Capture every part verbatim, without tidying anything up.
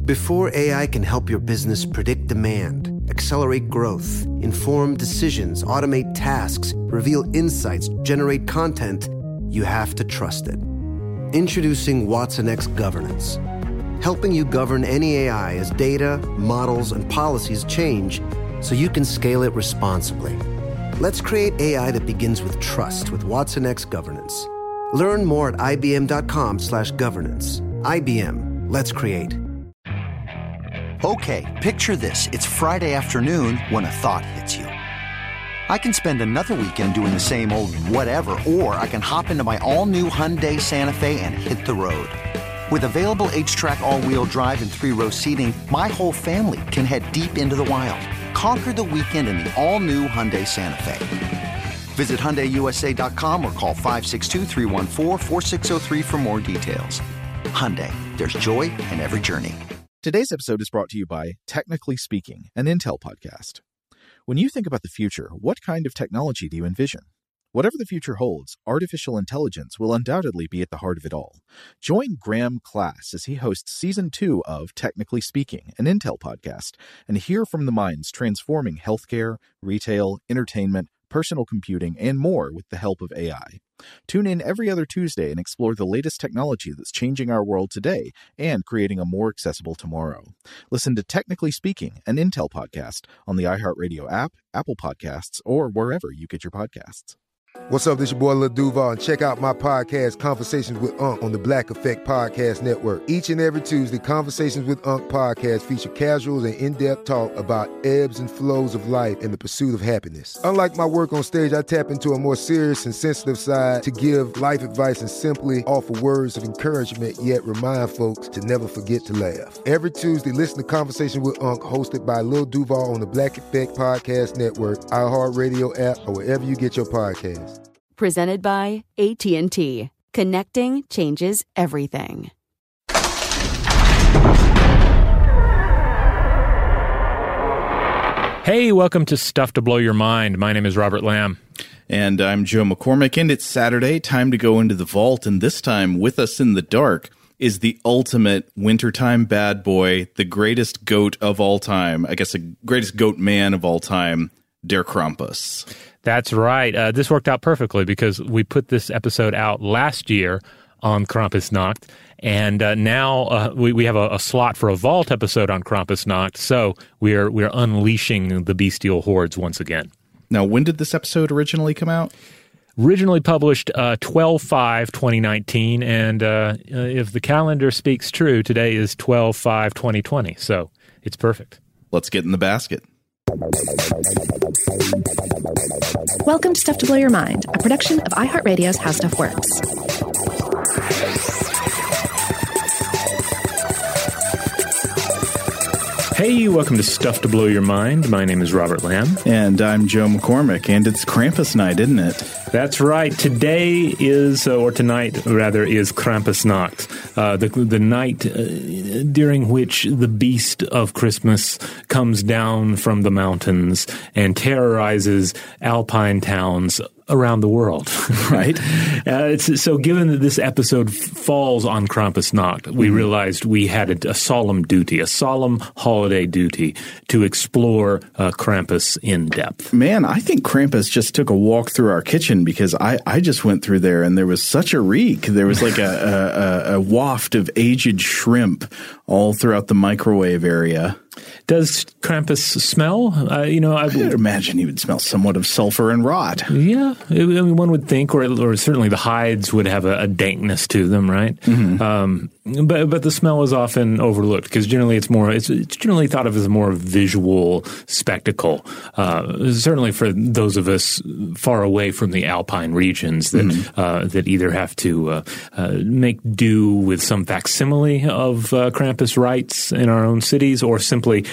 Before A I can help your business predict demand, accelerate growth, inform decisions, automate tasks, reveal insights, generate content, you have to trust it. Introducing watsonx Governance, helping you govern any A I as data, models, and policies change so you can scale it responsibly. Let's create A I that begins with trust with watsonx Governance. Learn more at ibm.com slash governance. I B M. Let's create. Okay, picture this. It's Friday afternoon when a thought hits you. I can spend another weekend doing the same old whatever, or I can hop into my all-new Hyundai Santa Fe and hit the road. With available H-Track all-wheel drive and three-row seating, my whole family can head deep into the wild. Conquer the weekend in the all-new Hyundai Santa Fe. Visit Hyundai U S A dot com or call five six two, three one four, four six zero three for more details. Hyundai, there's joy in every journey. Today's episode is brought to you by Technically Speaking, an Intel podcast. When you think about the future, what kind of technology do you envision? Whatever the future holds, artificial intelligence will undoubtedly be at the heart of it all. Join Graham Class as he hosts Season two of Technically Speaking, an Intel podcast, and hear from the minds transforming healthcare, retail, entertainment, personal computing, and more with the help of A I. Tune in every other Tuesday and explore the latest technology that's changing our world today and creating a more accessible tomorrow. Listen to Technically Speaking, an Intel podcast on the iHeartRadio app, Apple Podcasts, or wherever you get your podcasts. What's up, this your boy Lil Duval, and check out my podcast, Conversations with Unc, on the Black Effect Podcast Network. Each and every Tuesday, Conversations with Unc podcast feature casual and in-depth talk about ebbs and flows of life and the pursuit of happiness. Unlike my work on stage, I tap into a more serious and sensitive side to give life advice and simply offer words of encouragement, yet remind folks to never forget to laugh. Every Tuesday, listen to Conversations with Unc, hosted by Lil Duval on the Black Effect Podcast Network, iHeartRadio app, or wherever you get your podcasts. Presented by A T and T. Connecting changes everything. Hey, welcome to Stuff to Blow Your Mind. My name is Robert Lamb. And I'm Joe McCormick, and it's Saturday, time to go into the vault, and this time, with us in the dark, is the ultimate wintertime bad boy, the greatest goat of all time, I guess the greatest goat man of all time, Der Krampus. That's right. Uh, this worked out perfectly because we put this episode out last year on Krampusnacht, and uh, now uh, we, we have a, a slot for a Vault episode on Krampusnacht, so we're we're unleashing the bestial hordes once again. Now, when did this episode originally come out? Originally published uh, twelve five twenty nineteen, and uh, if the calendar speaks true, today is twelve five twenty twenty, so it's perfect. Let's get in the basket. Welcome to Stuff to Blow Your Mind, a production of iHeartRadio's How Stuff Works. Hey, welcome to Stuff to Blow Your Mind. My name is Robert Lamb. And I'm Joe McCormick, and it's Krampus night, isn't it? That's right. Today is, uh, or tonight, rather, is Krampusnacht, uh, the, the night uh, during which the beast of Christmas comes down from the mountains and terrorizes alpine towns around the world, right? uh, it's, so given that this episode f- falls on Krampusnacht, we mm-hmm. realized we had a, a solemn duty, a solemn holiday duty to explore uh, Krampus in depth. Man, I think Krampus just took a walk through our kitchen because I, I just went through there and there was such a reek. There was like a, a, a waft of aged shrimp all throughout the microwave area. Does Krampus smell? Uh, you know, I would imagine he would smell somewhat of sulfur and rot. Yeah, I mean, one would think, or or certainly the hides would have a, a dankness to them, right? Mm-hmm. Um, but but the smell is often overlooked because generally it's more it's, it's generally thought of as a more visual spectacle. Uh, certainly for those of us far away from the alpine regions that mm-hmm. uh, that either have to uh, uh, make do with some facsimile of uh, Krampus rites in our own cities, or simply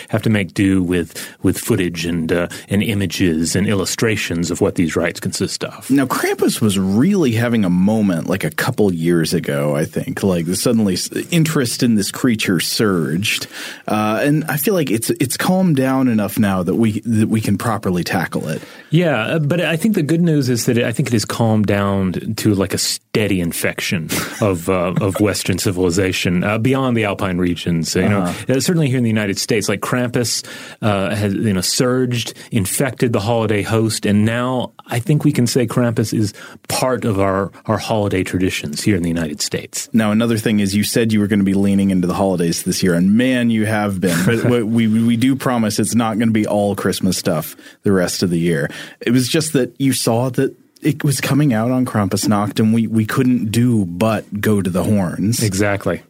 have to make do with with footage and uh, and images and illustrations of what these rites consist of. Now, Krampus was really having a moment like a couple years ago, I think. Like suddenly interest in this creature surged. Uh, and I feel like it's it's calmed down enough now that we that we can properly tackle it. Yeah, but I think the good news is that I think it has calmed down to like a steady infection of uh, of Western civilization uh, beyond the Alpine regions. You uh-huh. know, certainly here in the United States, like Krampus uh, has you know surged, infected the holiday host, and now I think we can say Krampus is part of our our holiday traditions here in the United States. Now, another thing is you said you were going to be leaning into the holidays this year, and man, you have been. But we we do promise it's not going to be all Christmas stuff the rest of the year. It was just that you saw that it was coming out on Krampusnacht, and we, we couldn't do but go to the horns. Exactly.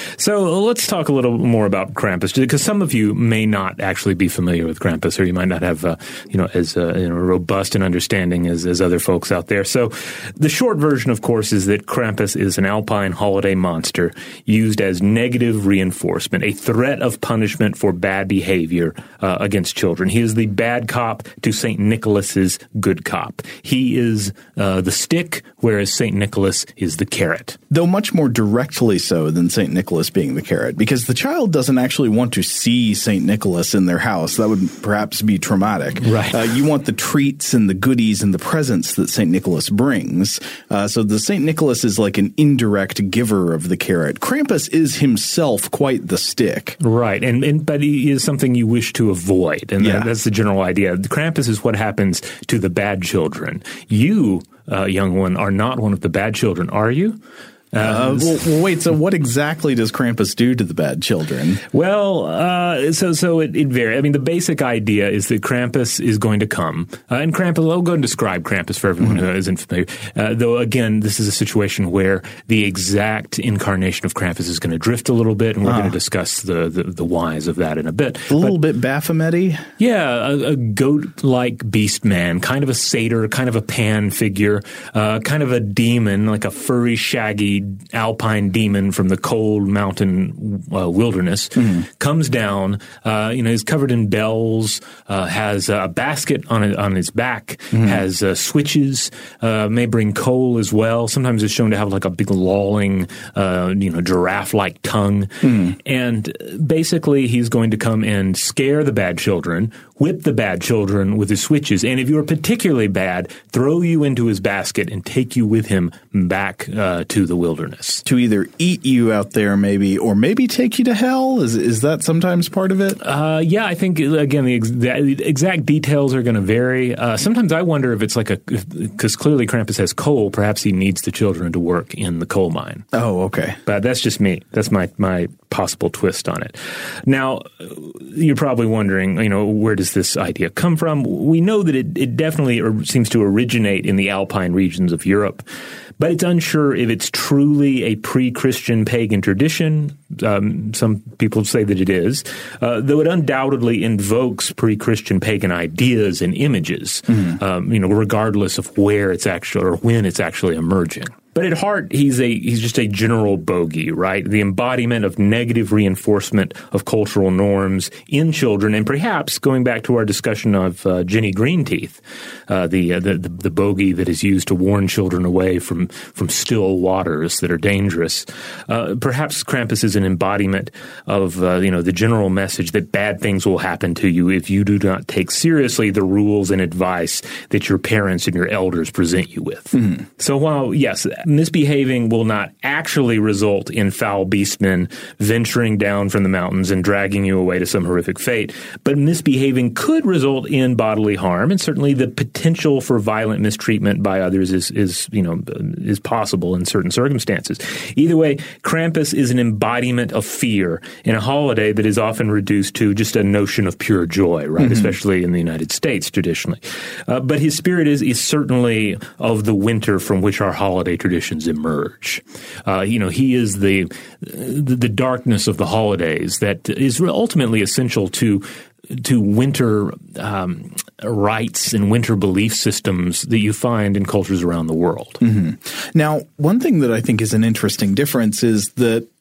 So let's talk a little more about Krampus, because some of you may not actually be familiar with Krampus, or you might not have, uh, you know, as uh, you know, robust an understanding as, as other folks out there. So the short version, of course, is that Krampus is an Alpine holiday monster used as negative reinforcement, a threat of punishment for bad behavior uh, against children. He is the bad cop to Saint Nicholas's good cop. He is uh, the stick, whereas Saint Nicholas is the carrot. Though much more directly so than Saint Nicholas being the carrot, because the child doesn't actually want to see Saint Nicholas in their house. That would perhaps be traumatic. Right. Uh, you want the treats and the goodies and the presents that Saint Nicholas brings. Uh, so the Saint Nicholas is like an indirect giver of the carrot. Krampus is himself quite the stick. Right. And, and but he is something you wish to avoid. And yeah. that, that's the general idea. The Krampus is what happens to the bad children. You, uh, young one, are not one of the bad children, are you? Uh, well, wait, so what exactly does Krampus do to the bad children? Well, uh, so so it, it varies. I mean, the basic idea is that Krampus is going to come. Uh, and Krampus, I'll go and describe Krampus for everyone mm-hmm. who isn't familiar. Uh, though, again, this is a situation where the exact incarnation of Krampus is going to drift a little bit, and we're uh. going to discuss the, the, the whys of that in a bit. A little but, bit Baphomet-y? Yeah, a, a goat-like beast man, kind of a satyr, kind of a Pan figure, uh, kind of a demon, like a furry, shaggy Alpine demon from the cold mountain uh, wilderness, mm-hmm. comes down. Uh, you know, he's covered in bells, uh, has a basket on on his back, mm-hmm. has uh, switches, uh, may bring coal as well. Sometimes it's shown to have like a big lolling, uh, you know, giraffe-like tongue. Mm-hmm. And basically, he's going to come and scare the bad children, whip the bad children with his switches, and if you're particularly bad, throw you into his basket and take you with him back uh, to the wilderness. To either eat you out there maybe, or maybe take you to hell? Is is that sometimes part of it? Uh, yeah, I think, again, the, ex- the exact details are going to vary. Uh, sometimes I wonder if it's like a – because clearly Krampus has coal, perhaps he needs the children to work in the coal mine. Oh, okay. But that's just me. That's my, my possible twist on it. Now, you're probably wondering, you know, where does this idea come from? We know that it, it definitely or seems to originate in the Alpine regions of Europe, but it's unsure if it's truly a pre-Christian pagan tradition. Um, some people say that it is, uh, though it undoubtedly invokes pre-Christian pagan ideas and images, mm-hmm. um, you know, regardless of where it's actually or when it's actually emerging. But at heart, he's a he's just a general bogey, right? The embodiment of negative reinforcement of cultural norms in children, and perhaps going back to our discussion of uh, Jenny Greenteeth, uh, the, uh, the the the bogey that is used to warn children away from from still waters that are dangerous. Uh, perhaps Krampus is an embodiment of uh, you know the general message that bad things will happen to you if you do not take seriously the rules and advice that your parents and your elders present you with. Mm-hmm. So while yes, misbehaving will not actually result in foul beastmen venturing down from the mountains and dragging you away to some horrific fate, but misbehaving could result in bodily harm, and certainly the potential for violent mistreatment by others is, is you know, is possible in certain circumstances. Either way, Krampus is an embodiment of fear in a holiday that is often reduced to just a notion of pure joy, right? Mm-hmm. Especially in the United States traditionally. Uh, but his spirit is, is certainly of the winter from which our holiday traditions emerge. Uh, you know, he is the, the the darkness of the holidays that is ultimately essential to to winter um, rites and winter belief systems that you find in cultures around the world. Mm-hmm. Now, one thing that I think is an interesting difference is that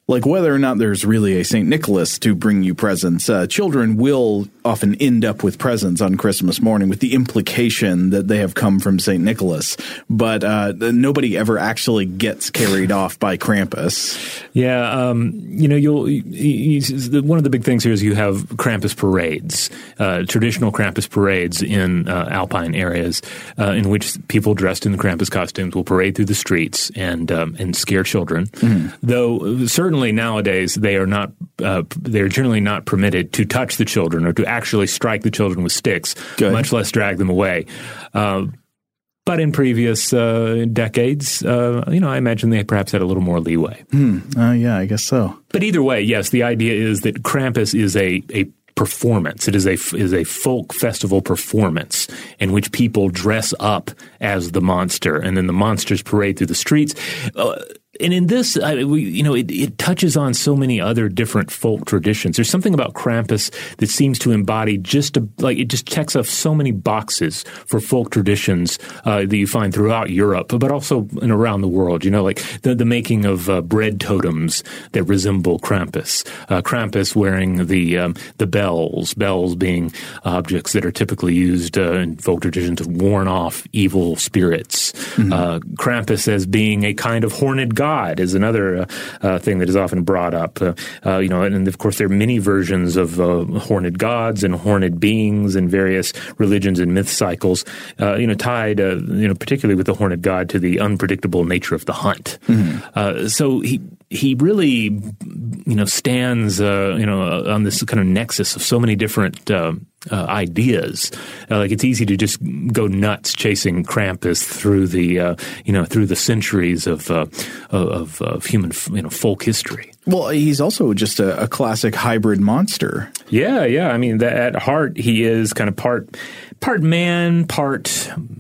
Like whether or not there's really a Saint Nicholas to bring you presents, uh, children will often end up with presents on Christmas morning with the implication that they have come from Saint Nicholas. But uh, nobody ever actually gets carried off by Krampus. Yeah, um, you know, you'll you, you, one of the big things here is you have Krampus parades, uh, traditional Krampus parades in uh, alpine areas, uh, in which people dressed in the Krampus costumes will parade through the streets and um, and scare children. Mm-hmm. Though certainly nowadays they are not uh, they are generally not permitted to touch the children or to actually strike the children with sticks, Good. much less drag them away. Uh, But in previous uh, decades, uh, you know, I imagine they perhaps had a little more leeway. Hmm. Uh, yeah, I guess so. But either way, yes, the idea is that Krampus is a, a performance. It is a is a folk festival performance in which people dress up as the monster, and then the monsters parade through the streets. Uh, And in this, uh, we, you know, it, it touches on so many other different folk traditions. There's something about Krampus that seems to embody just a, like it just checks off so many boxes for folk traditions uh, that you find throughout Europe, but also in around the world. You know, like the, the making of uh, bread totems that resemble Krampus. Uh, Krampus wearing the um, the bells, bells being objects that are typically used uh, in folk tradition to warn off evil spirits. Mm-hmm. Uh, Krampus as being a kind of horned god. God is another uh, uh, thing that is often brought up. Uh, uh, you know, and, and of course there are many versions of uh, horned gods and horned beings in various religions and myth cycles. Uh, you know, tied, uh, you know, particularly with the horned god to the unpredictable nature of the hunt. Mm-hmm. Uh, so he he really, you know, stands, uh, you know, uh, on this kind of nexus of so many different Uh, Uh, ideas. Uh, like it's easy to just go nuts chasing Krampus through the, uh, you know, through the centuries of uh, of, of human, you know, folk history. Well, he's also just a, a classic hybrid monster. Yeah, yeah. I mean, that, at heart, he is kind of part part man, part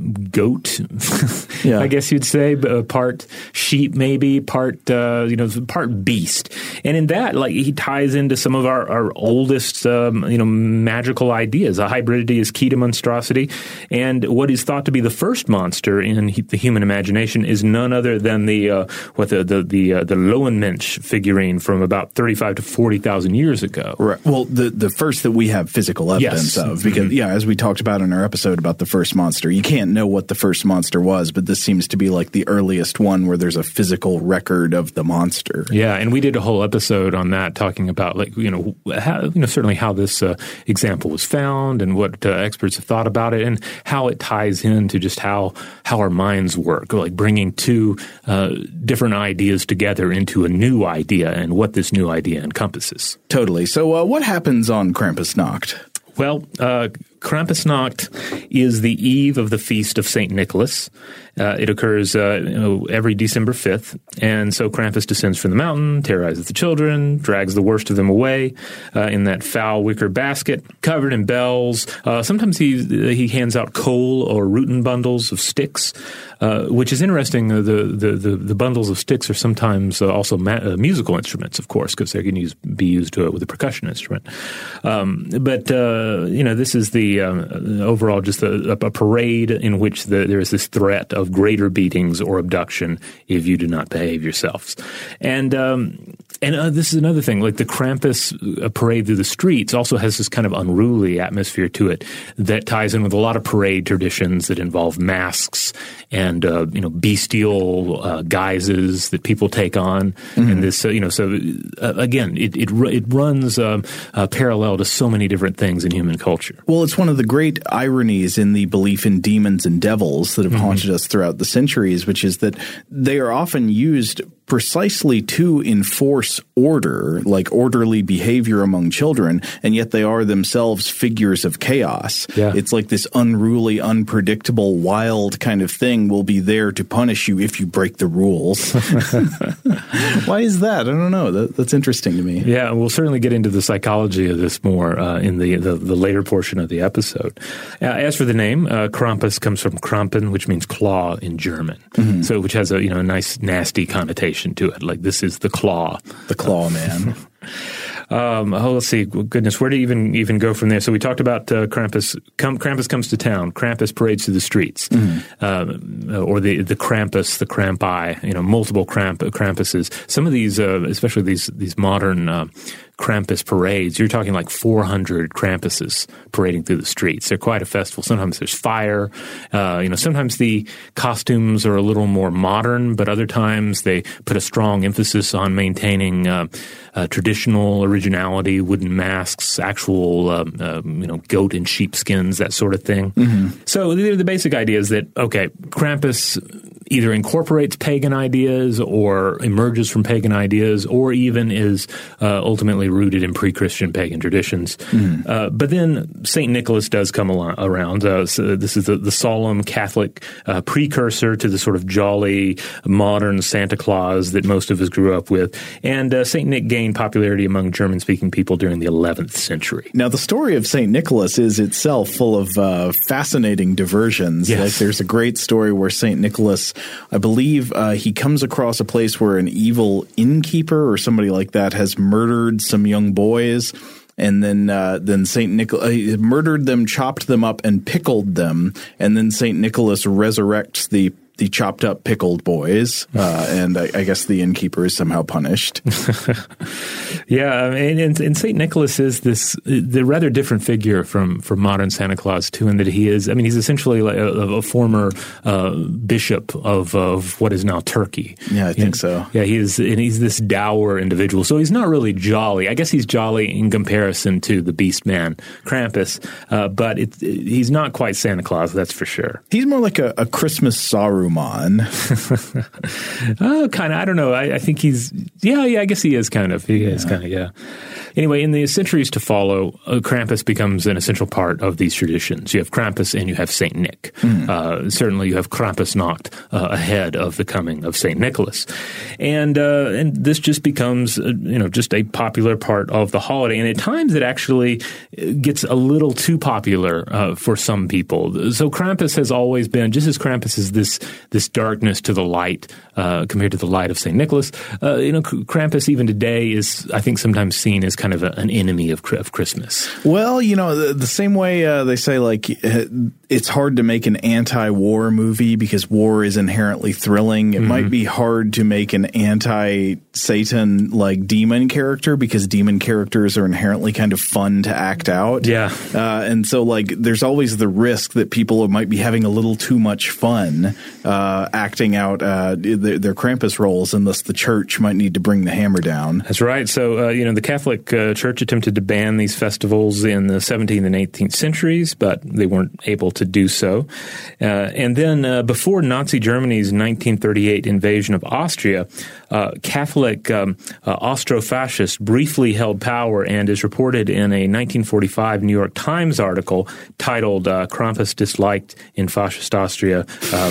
goat. yeah. I guess you'd say, uh, part sheep, maybe part, uh, you know, part beast. And in that, like, he ties into some of our, our oldest, um, you know, magical ideas. A hybridity is key to monstrosity, and what is thought to be the first monster in he, the human imagination is none other than the uh, what the the the, uh, the Lowenmensch figurine from about thirty-five to forty thousand years ago. Right. Well, the the first that we have physical evidence yes. of, because mm-hmm. yeah, as we talked about in our episode about the first monster, you can't know what the first monster was, but this seems to be like the earliest one where there's a physical record of the monster. Yeah, and we did a whole episode on that, talking about, like, you know, how, you know, certainly how this uh, example was found and what uh, experts have thought about it, and how it ties into just how how our minds work, like bringing two uh, different ideas together into a new idea and what this new idea encompasses. Totally. So uh, what happens on Krampusnacht? Well, uh, Krampusnacht is the eve of the feast of Saint Nicholas. Uh, it occurs uh, you know, every December fifth, and so Krampus descends from the mountain, terrorizes the children, drags the worst of them away uh, in that foul wicker basket covered in bells. Uh, sometimes he he hands out coal or rootin bundles of sticks, uh, which is interesting. Uh, the, the, the, the bundles of sticks are sometimes uh, also ma- uh, musical instruments, of course, because they can use, be used uh, with a percussion instrument. Um, but, uh, you know, this is the uh, overall just a, a parade in which the, there is this threat of greater beatings or abduction if you do not behave yourselves. And um, and uh, this is another thing, like the Krampus uh, parade through the streets also has this kind of unruly atmosphere to it that ties in with a lot of parade traditions that involve masks and uh, you know bestial uh, guises that people take on. Mm-hmm. And this, uh, you know, so uh, again, it it, it runs um, uh, parallel to so many different things in human culture. Well, it's one of the great ironies in the belief in demons and devils that have mm-hmm. haunted us throughout the centuries, which is that they are often used precisely to enforce order, like orderly behavior among children, and yet they are themselves figures of chaos. Yeah. It's like this unruly, unpredictable, wild kind of thing will be there to punish you if you break the rules. Why is that? I don't know. That, that's interesting to me. Yeah, we'll certainly get into the psychology of this more uh, in the, the the later portion of the episode. Uh, as for the name, uh, Krampus comes from Krampen, which means claw in German, mm-hmm. so which has a you know a nice nasty connotation to it. Like this is the claw, the claw man. Um, oh, let's see. Goodness, where do you even even go from there? So we talked about uh, Krampus. Com- Krampus comes to town. Krampus parades through the streets, mm-hmm. uh, or the the Krampus, the Krampi. You know, multiple Kramp- Krampuses. Some of these, uh, especially these these modern uh, Krampus parades, you're talking like four hundred Krampuses parading through the streets. They're quite a festival. Sometimes there's fire. Uh, you know, sometimes the costumes are a little more modern, but other times they put a strong emphasis on maintaining uh, uh, traditional originality, wooden masks, actual uh, uh, you know goat and sheep skins, that sort of thing. Mm-hmm. So the, the basic idea is that okay, Krampus either incorporates pagan ideas or emerges from pagan ideas, or even is uh, ultimately rooted in pre-Christian pagan traditions. Mm. Uh, but then Saint Nicholas does come al- around. Uh, so this is the, the solemn Catholic uh, precursor to the sort of jolly, modern Santa Claus that most of us grew up with. And uh, Saint Nick gained popularity among German-speaking people during the eleventh century. Now, the story of Saint Nicholas is itself full of uh, fascinating diversions. Yes. Like, there's a great story where Saint Nicholas, I believe uh, he comes across a place where an evil innkeeper or somebody like that has murdered some young boys, and then uh, then Saint Nicholas uh, murdered them, chopped them up, and pickled them, and then Saint Nicholas resurrects the the chopped up pickled boys, uh, and I, I guess the innkeeper is somehow punished. Yeah, and, and, and Saint Nicholas is this the rather different figure from, from modern Santa Claus too, in that he is. I mean, he's essentially like a, a former uh, bishop of of what is now Turkey. Yeah, I think and, so. Yeah, he is, and he's this dour individual. So he's not really jolly. I guess he's jolly in comparison to the Beast Man, Krampus, uh, but it, it, he's not quite Santa Claus. That's for sure. He's more like a, a Christmas Saruman. oh, kind of. I don't know. I, I think he's. Yeah, yeah. I guess he is kind of. He yeah. is kind of. Yeah. Anyway, in the centuries to follow, uh, Krampus becomes an essential part of these traditions. You have Krampus and you have Saint Nick. Mm. Uh, certainly, you have Krampusnacht uh, ahead of the coming of Saint Nicholas, and uh, and this just becomes uh, you know just a popular part of the holiday. And at times, it actually gets a little too popular uh, for some people. So Krampus has always been, just as Krampus is this this darkness to the light uh, compared to the light of Saint Nicholas. Uh, you know, Krampus even today is, I think, sometimes seen as kind of a, an enemy of, of Christmas. Well, you know, the, the same way uh, they say, like, it's hard to make an anti-war movie because war is inherently thrilling. It mm-hmm. might be hard to make an anti-Satan, like, demon character because demon characters are inherently kind of fun to act out. Yeah. Uh, and so, like, there's always the risk that people might be having a little too much fun uh, acting out uh, their, their Krampus roles, and thus the church might need to bring the hammer down. That's right. So, uh, you know, the Catholic uh, Church attempted to ban these festivals in the seventeenth and eighteenth centuries, but they weren't able to do so. Uh, and then uh, before Nazi Germany's nineteen thirty-eight invasion of Austria, uh, Catholic um, uh, Austro-fascists briefly held power, and is reported in a nineteen forty-five New York Times article titled uh, Krampus Disliked in Fascist Austria. Uh,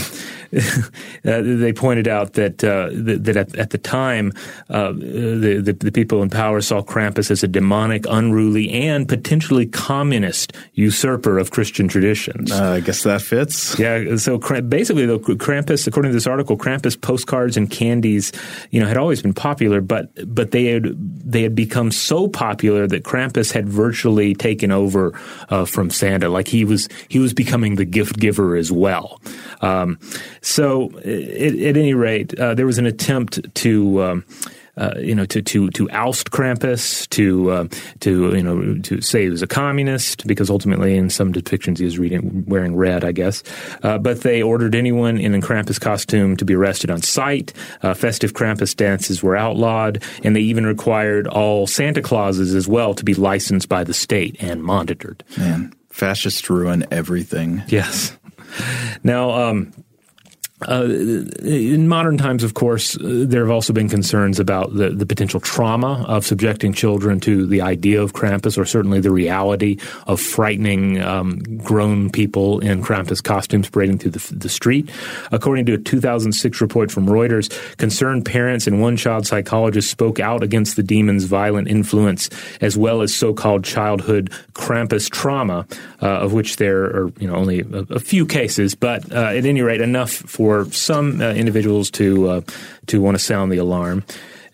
uh, they pointed out that uh, that, that at, at the time uh, the, the the people in power saw Krampus as a demonic, unruly, and potentially communist usurper of Christian traditions. Uh, I guess that fits. Yeah. So basically, though, Krampus, according to this article, Krampus postcards and candies, you know, had always been popular, but but they had they had become so popular that Krampus had virtually taken over uh, from Santa. Like he was he was becoming the gift giver as well. Um, so at, at any rate, uh, there was an attempt to, um, uh, you know, to, to, to oust Krampus, to, uh, to, you know, to say he was a communist, because ultimately in some depictions he was reading, wearing red, I guess. Uh, but they ordered anyone in a Krampus costume to be arrested on sight. Uh, festive Krampus dances were outlawed, and they even required all Santa Clauses as well to be licensed by the state and monitored. Man, fascists ruin everything. Yes. Now, um, uh, in modern times, of course, uh, there have also been concerns about the, the potential trauma of subjecting children to the idea of Krampus, or certainly the reality of frightening um, grown people in Krampus costumes parading through the, the street. According to a two thousand six report from Reuters, concerned parents and one child psychologist spoke out against the demon's violent influence, as well as so-called childhood Krampus trauma, uh, of which there are, you know, only a, a few cases, but uh, at any rate, enough for for some uh, individuals to uh, to want to sound the alarm.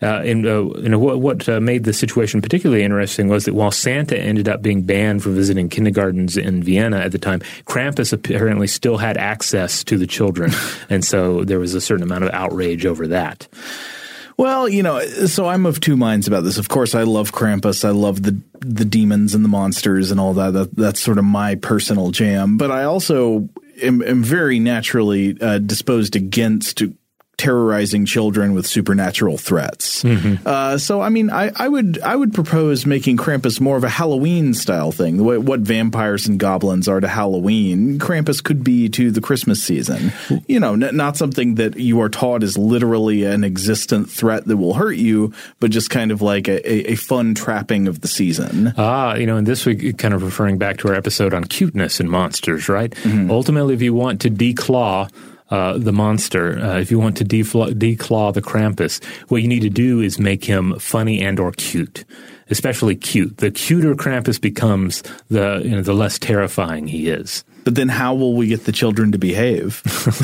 Uh, and uh, you know what, what uh, made the situation particularly interesting was that while Santa ended up being banned from visiting kindergartens in Vienna at the time, Krampus apparently still had access to the children, and so there was a certain amount of outrage over that. Well, you know, so I'm of two minds about this. Of course, I love Krampus. I love the the demons and the monsters and all that. that that's sort of my personal jam. But I also am, am very naturally uh, disposed against terrorizing children with supernatural threats. Mm-hmm. Uh, so, I mean, I, I would I would propose making Krampus more of a Halloween style thing. What, what vampires and goblins are to Halloween, Krampus could be to the Christmas season. You know, n- not something that you are taught is literally an existent threat that will hurt you, but just kind of like a, a, a fun trapping of the season. Ah, you know, and this week, kind of referring back to our episode on cuteness and monsters, right? Mm-hmm. Ultimately, if you want to declaw Uh, the monster, uh, if you want to defla- declaw the Krampus, what you need to do is make him funny and or cute, especially cute. The cuter Krampus becomes, the you know the less terrifying he is. But then how will we get the children to behave?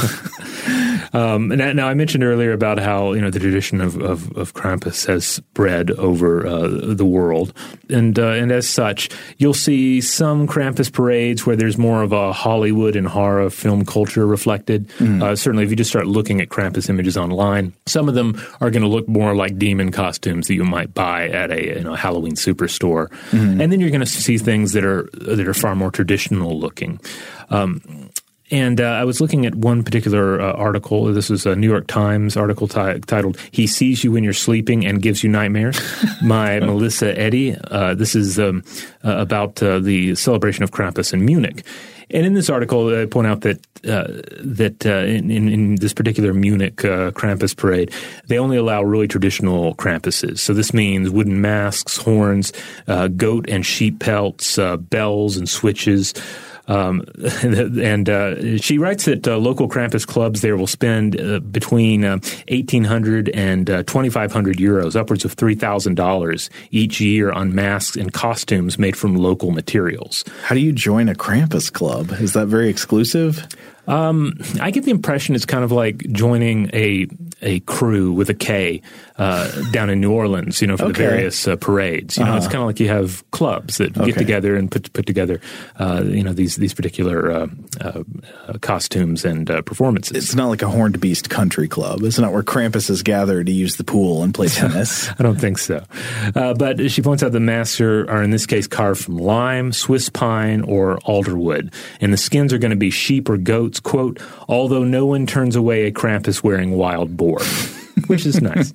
um, now, now, I mentioned earlier about how you know the tradition of, of, of Krampus has spread over uh, the world, and uh, and as such, you'll see some Krampus parades where there's more of a Hollywood and horror film culture reflected. Mm. Uh, certainly, if you just start looking at Krampus images online, some of them are going to look more like demon costumes that you might buy at a you know Halloween superstore, mm. and then you're going to see things that are that are far more traditional looking. Um, and uh, I was looking at one particular uh, article. This is a New York Times article t- titled "He Sees You When You're Sleeping and Gives You Nightmares" by Melissa Eddy. Uh, this is um, uh, about uh, the celebration of Krampus in Munich. And in this article, I point out that uh, that uh, in, in, in this particular Munich uh, Krampus parade, they only allow really traditional Krampuses. So this means wooden masks, horns, uh, goat and sheep pelts, uh, bells and switches. Um, and uh, she writes that uh, local Krampus clubs there will spend uh, between uh, eighteen hundred and uh, twenty-five hundred euros, upwards of three thousand dollars each year on masks and costumes made from local materials. How do you join a Krampus club? Is that very exclusive? Um, I get the impression it's kind of like joining a a crew with a K uh, down in New Orleans, you know, for okay. the various uh, parades. You know, uh-huh. It's kind of like you have clubs that okay. get together and put put together, uh, you know, these these particular uh, uh, costumes and uh, performances. It's not like a Horned Beast country club. It's not where Krampuses gather to use the pool and play tennis. I don't think so. Uh, but she points out the masks are, are in this case carved from lime, Swiss pine, or alderwood, and the skins are going to be sheep or goats. Quote, although no one turns away a Krampus wearing wild boar, which is nice.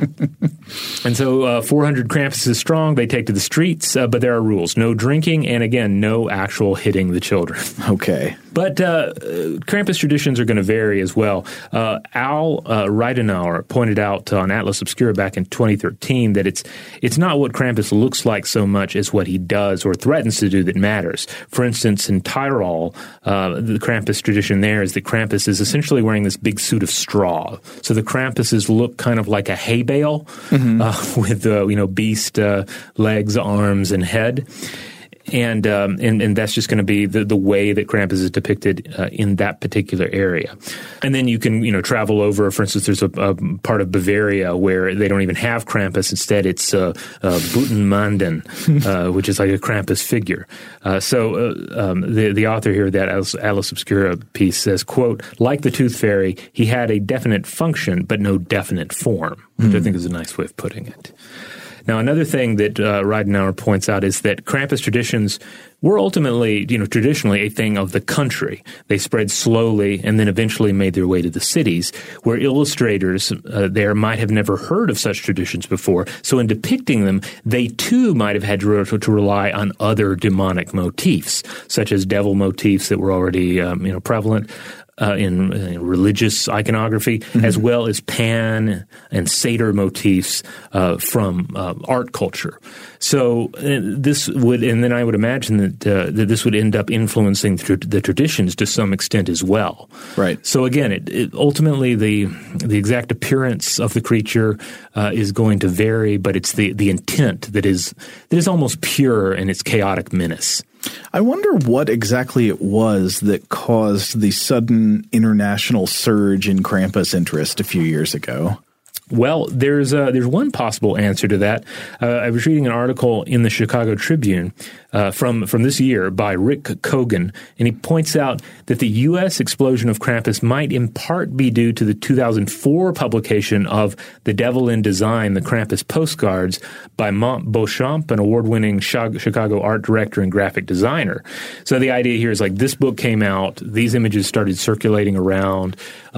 And so uh, four hundred Krampuses strong, they take to the streets, uh, but there are rules. No drinking, and again, no actual hitting the children. Okay. But uh, Krampus traditions are going to vary as well. Uh, Al uh, Reidenauer pointed out on Atlas Obscura back in twenty thirteen that it's it's not what Krampus looks like so much as what he does or threatens to do that matters. For instance, in Tyrol, uh, the Krampus tradition there is that Krampus is essentially wearing this big suit of straw. So the Krampuses look kind of like a hay bale mm-hmm. uh, with uh, you know beast uh, legs, arms, and head. And, um, and and that's just going to be the, the way that Krampus is depicted uh, in that particular area. And then you can, you know, travel over, for instance, there's a, a part of Bavaria where they don't even have Krampus. Instead, it's uh, uh, Butenmanden, uh, which is like a Krampus figure. Uh, so uh, um, the, the author here of that Atlas, Atlas Obscura piece says, quote, like the Tooth Fairy, he had a definite function but no definite form, which mm. I think is a nice way of putting it. Now, another thing that uh, Reidenauer points out is that Krampus traditions were ultimately, you know, traditionally a thing of the country. They spread slowly and then eventually made their way to the cities, where illustrators uh, there might have never heard of such traditions before. So in depicting them, they too might have had to, re- to rely on other demonic motifs, such as devil motifs that were already, um, you know, prevalent. Uh, in, in religious iconography, mm-hmm. as well as Pan and Satyr motifs uh, from uh, art culture. So uh, this would, and then I would imagine that uh, that this would end up influencing the, the traditions to some extent as well. Right. So again, it, it ultimately the the exact appearance of the creature uh, is going to vary, but it's the the intent that is that is almost pure in its chaotic menace. I wonder what exactly it was that caused the sudden international surge in Krampus interest a few years ago. Well, there's uh, there's one possible answer to that. Uh, I was reading an article in the Chicago Tribune uh, from from this year by Rick Kogan, and he points out that the U S explosion of Krampus might in part be due to the two thousand four publication of The Devil in Design, the Krampus postcards by Mont Beauchamp, an award-winning Chicago art director and graphic designer. So the idea here is like this book came out, these images started circulating around,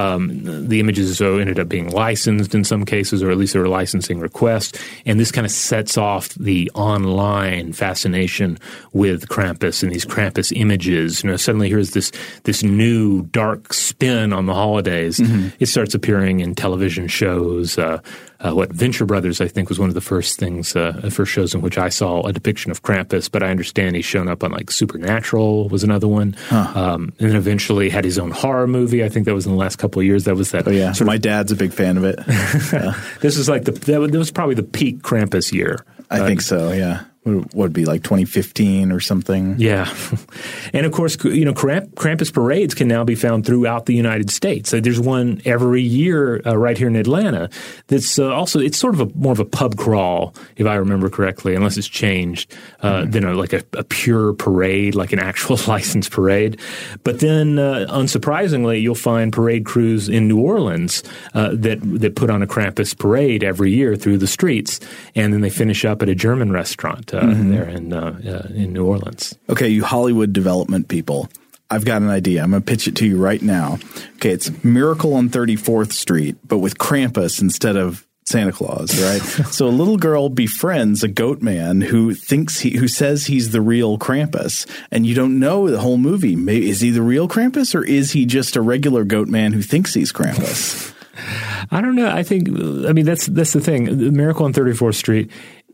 um, the images so ended up being licensed in some cases, or at least there were licensing requests, and this kind of sets off the online fascination with Krampus and these Krampus images. You know, suddenly here's this this new dark spin on the holidays. Mm-hmm. It starts appearing in television shows. Uh, uh, what Venture Brothers, I think, was one of the first things, uh, first shows in which I saw a depiction of Krampus. But I understand he's shown up on like Supernatural was another one, huh. um, and then eventually had his own horror movie. I think that was in the last couple of years. That was that. Oh yeah, sort my of, dad's a big fan of it. Yeah. This is like the that was probably the peak Krampus year. I uh, think so. Yeah. What would be like twenty fifteen or something? Yeah. And of course, you know, Kramp- Krampus parades can now be found throughout the United States. So there's one every year uh, right here in Atlanta that's uh, also, it's sort of a more of a pub crawl, if I remember correctly, unless it's changed, uh, mm-hmm. than a, like a, a pure parade, like an actual licensed parade. But then, uh, unsurprisingly, you'll find parade crews in New Orleans uh, that, that put on a Krampus parade every year through the streets, and then they finish up at a German restaurant. Uh, mm-hmm. there in uh, uh, in New Orleans. Okay, you Hollywood development people, I've got an idea. I'm going to pitch it to you right now. Okay, it's Miracle on thirty-fourth Street, but with Krampus instead of Santa Claus, right? So a little girl befriends a goat man who thinks he, who says he's the real Krampus, and you don't know the whole movie. Maybe, is he the real Krampus, or is he just a regular goat man who thinks he's Krampus? I don't know. I think, I mean, that's that's the thing. Miracle on thirty-fourth Street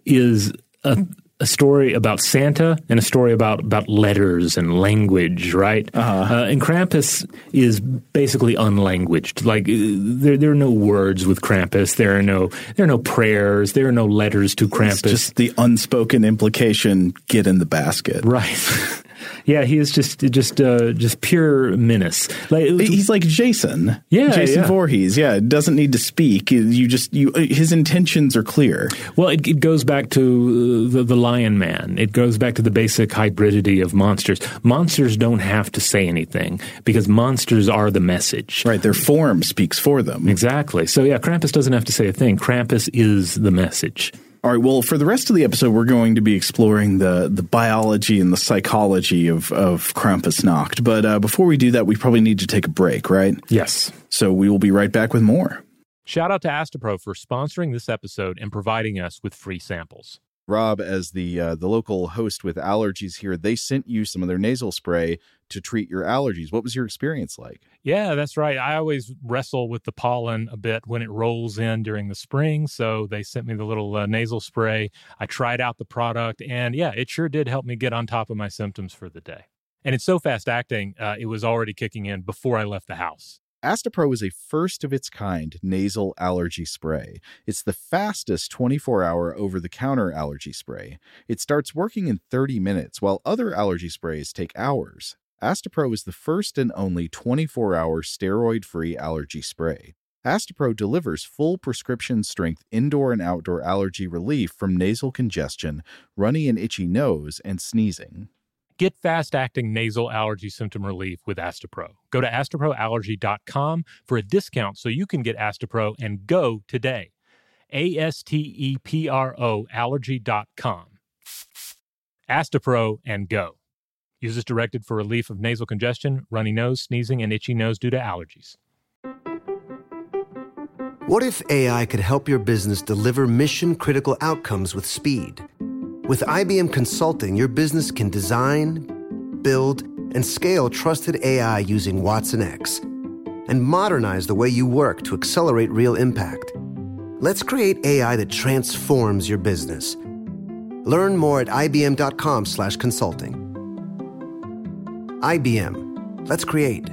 is a a story about Santa and a story about, about letters and language, right? Uh-huh. Uh, and Krampus is basically unlanguaged. Like there, there are no words with Krampus. There are no, there are no prayers. There are no letters to Krampus. It's just the unspoken implication: get in the basket, right? Yeah, he is just just uh, just pure menace. Like, he's like Jason. Yeah, Jason yeah. Voorhees. Yeah, doesn't need to speak. You just you. His intentions are clear. Well, it, it goes back to the, the Lion Man. It goes back to the basic hybridity of monsters. Monsters don't have to say anything because monsters are the message. Right, their form speaks for them. Exactly. So yeah, Krampus doesn't have to say a thing. Krampus is the message. All right, well, for the rest of the episode, we're going to be exploring the the biology and the psychology of, of Krampusnacht. But uh, before we do that, we probably need to take a break, right? Yes. So we will be right back with more. Shout out to Astepro for sponsoring this episode and providing us with free samples. Rob, as the uh, the local host with allergies here, they sent you some of their nasal spray to treat your allergies. What was your experience like? Yeah, that's right. I always wrestle with the pollen a bit when it rolls in during the spring. So they sent me the little uh, nasal spray. I tried out the product, and yeah, it sure did help me get on top of my symptoms for the day. And it's so fast acting, uh, it was already kicking in before I left the house. Astepro is a first-of-its-kind nasal allergy spray. It's the fastest twenty-four hour over-the-counter allergy spray. It starts working in thirty minutes, while other allergy sprays take hours. Astepro is the first and only twenty-four hour steroid-free allergy spray. Astepro delivers full prescription-strength indoor and outdoor allergy relief from nasal congestion, runny and itchy nose, and sneezing. Get fast-acting nasal allergy symptom relief with Astepro. Go to astepro allergy dot com for a discount so you can get Astepro and go today. A S T E P R O allergy dot com. Astepro and go. Use as directed for relief of nasal congestion, runny nose, sneezing, and itchy nose due to allergies. What if A I could help your business deliver mission-critical outcomes with speed? With I B M Consulting, your business can design, build, and scale trusted A I using Watson X and modernize the way you work to accelerate real impact. Let's create A I that transforms your business. Learn more at ibm.com slash consulting. I B M. Let's create.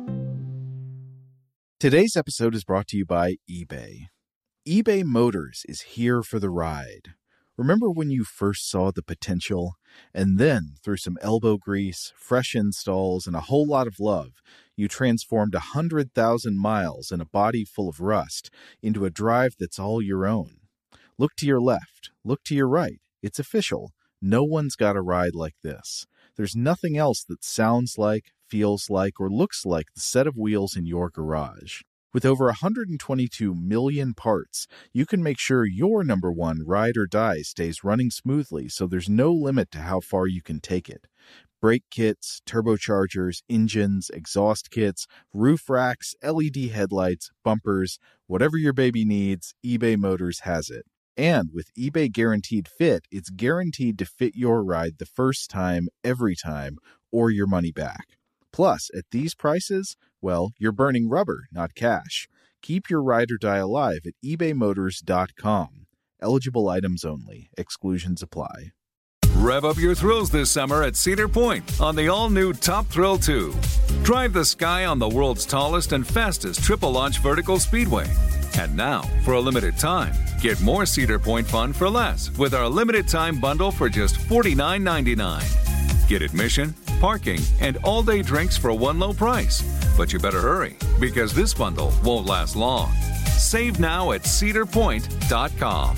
Today's episode is brought to you by eBay. eBay Motors is here for the ride. Remember when you first saw the potential? And then, through some elbow grease, fresh installs, and a whole lot of love, You transformed a hundred thousand miles and a body full of rust into a drive that's all your own. Look to your left. Look to your right. It's official. No one's got a ride like this. There's nothing else that sounds like, feels like, or looks like the set of wheels in your garage. With over one hundred twenty-two million parts, you can make sure your number one ride or die stays running smoothly, so there's no limit to how far you can take it. Brake kits, turbochargers, engines, exhaust kits, roof racks, L E D headlights, bumpers, whatever your baby needs, eBay Motors has it. And with eBay Guaranteed Fit, it's guaranteed to fit your ride the first time, every time, or your money back. Plus, at these prices, well, you're burning rubber, not cash. Keep your ride or die alive at ebay motors dot com. Eligible items only. Exclusions apply. Rev up your thrills this summer at Cedar Point on the all-new Top Thrill two. Drive the sky on the world's tallest and fastest triple-launch vertical speedway. And now, for a limited time, get more Cedar Point fun for less with our limited-time bundle for just forty-nine ninety-nine. Get admission, parking, and all-day drinks for one low price. But you better hurry, because this bundle won't last long. Save now at cedar point dot com.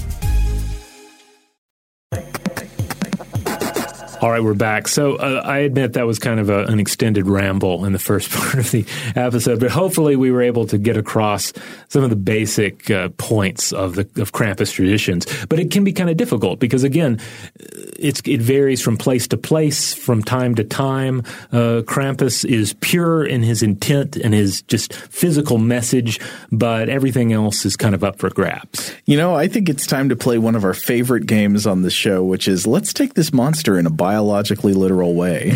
All right, we're back. So uh, I admit that was kind of a, an extended ramble in the first part of the episode, but hopefully we were able to get across some of the basic uh, points of the of Krampus traditions. But it can be kind of difficult because, again, it's it varies from place to place, from time to time. Uh, Krampus is pure in his intent and his just physical message, but everything else is kind of up for grabs. You know, I think it's time to play one of our favorite games on the show, which is let's take this monster in a biologically literal way.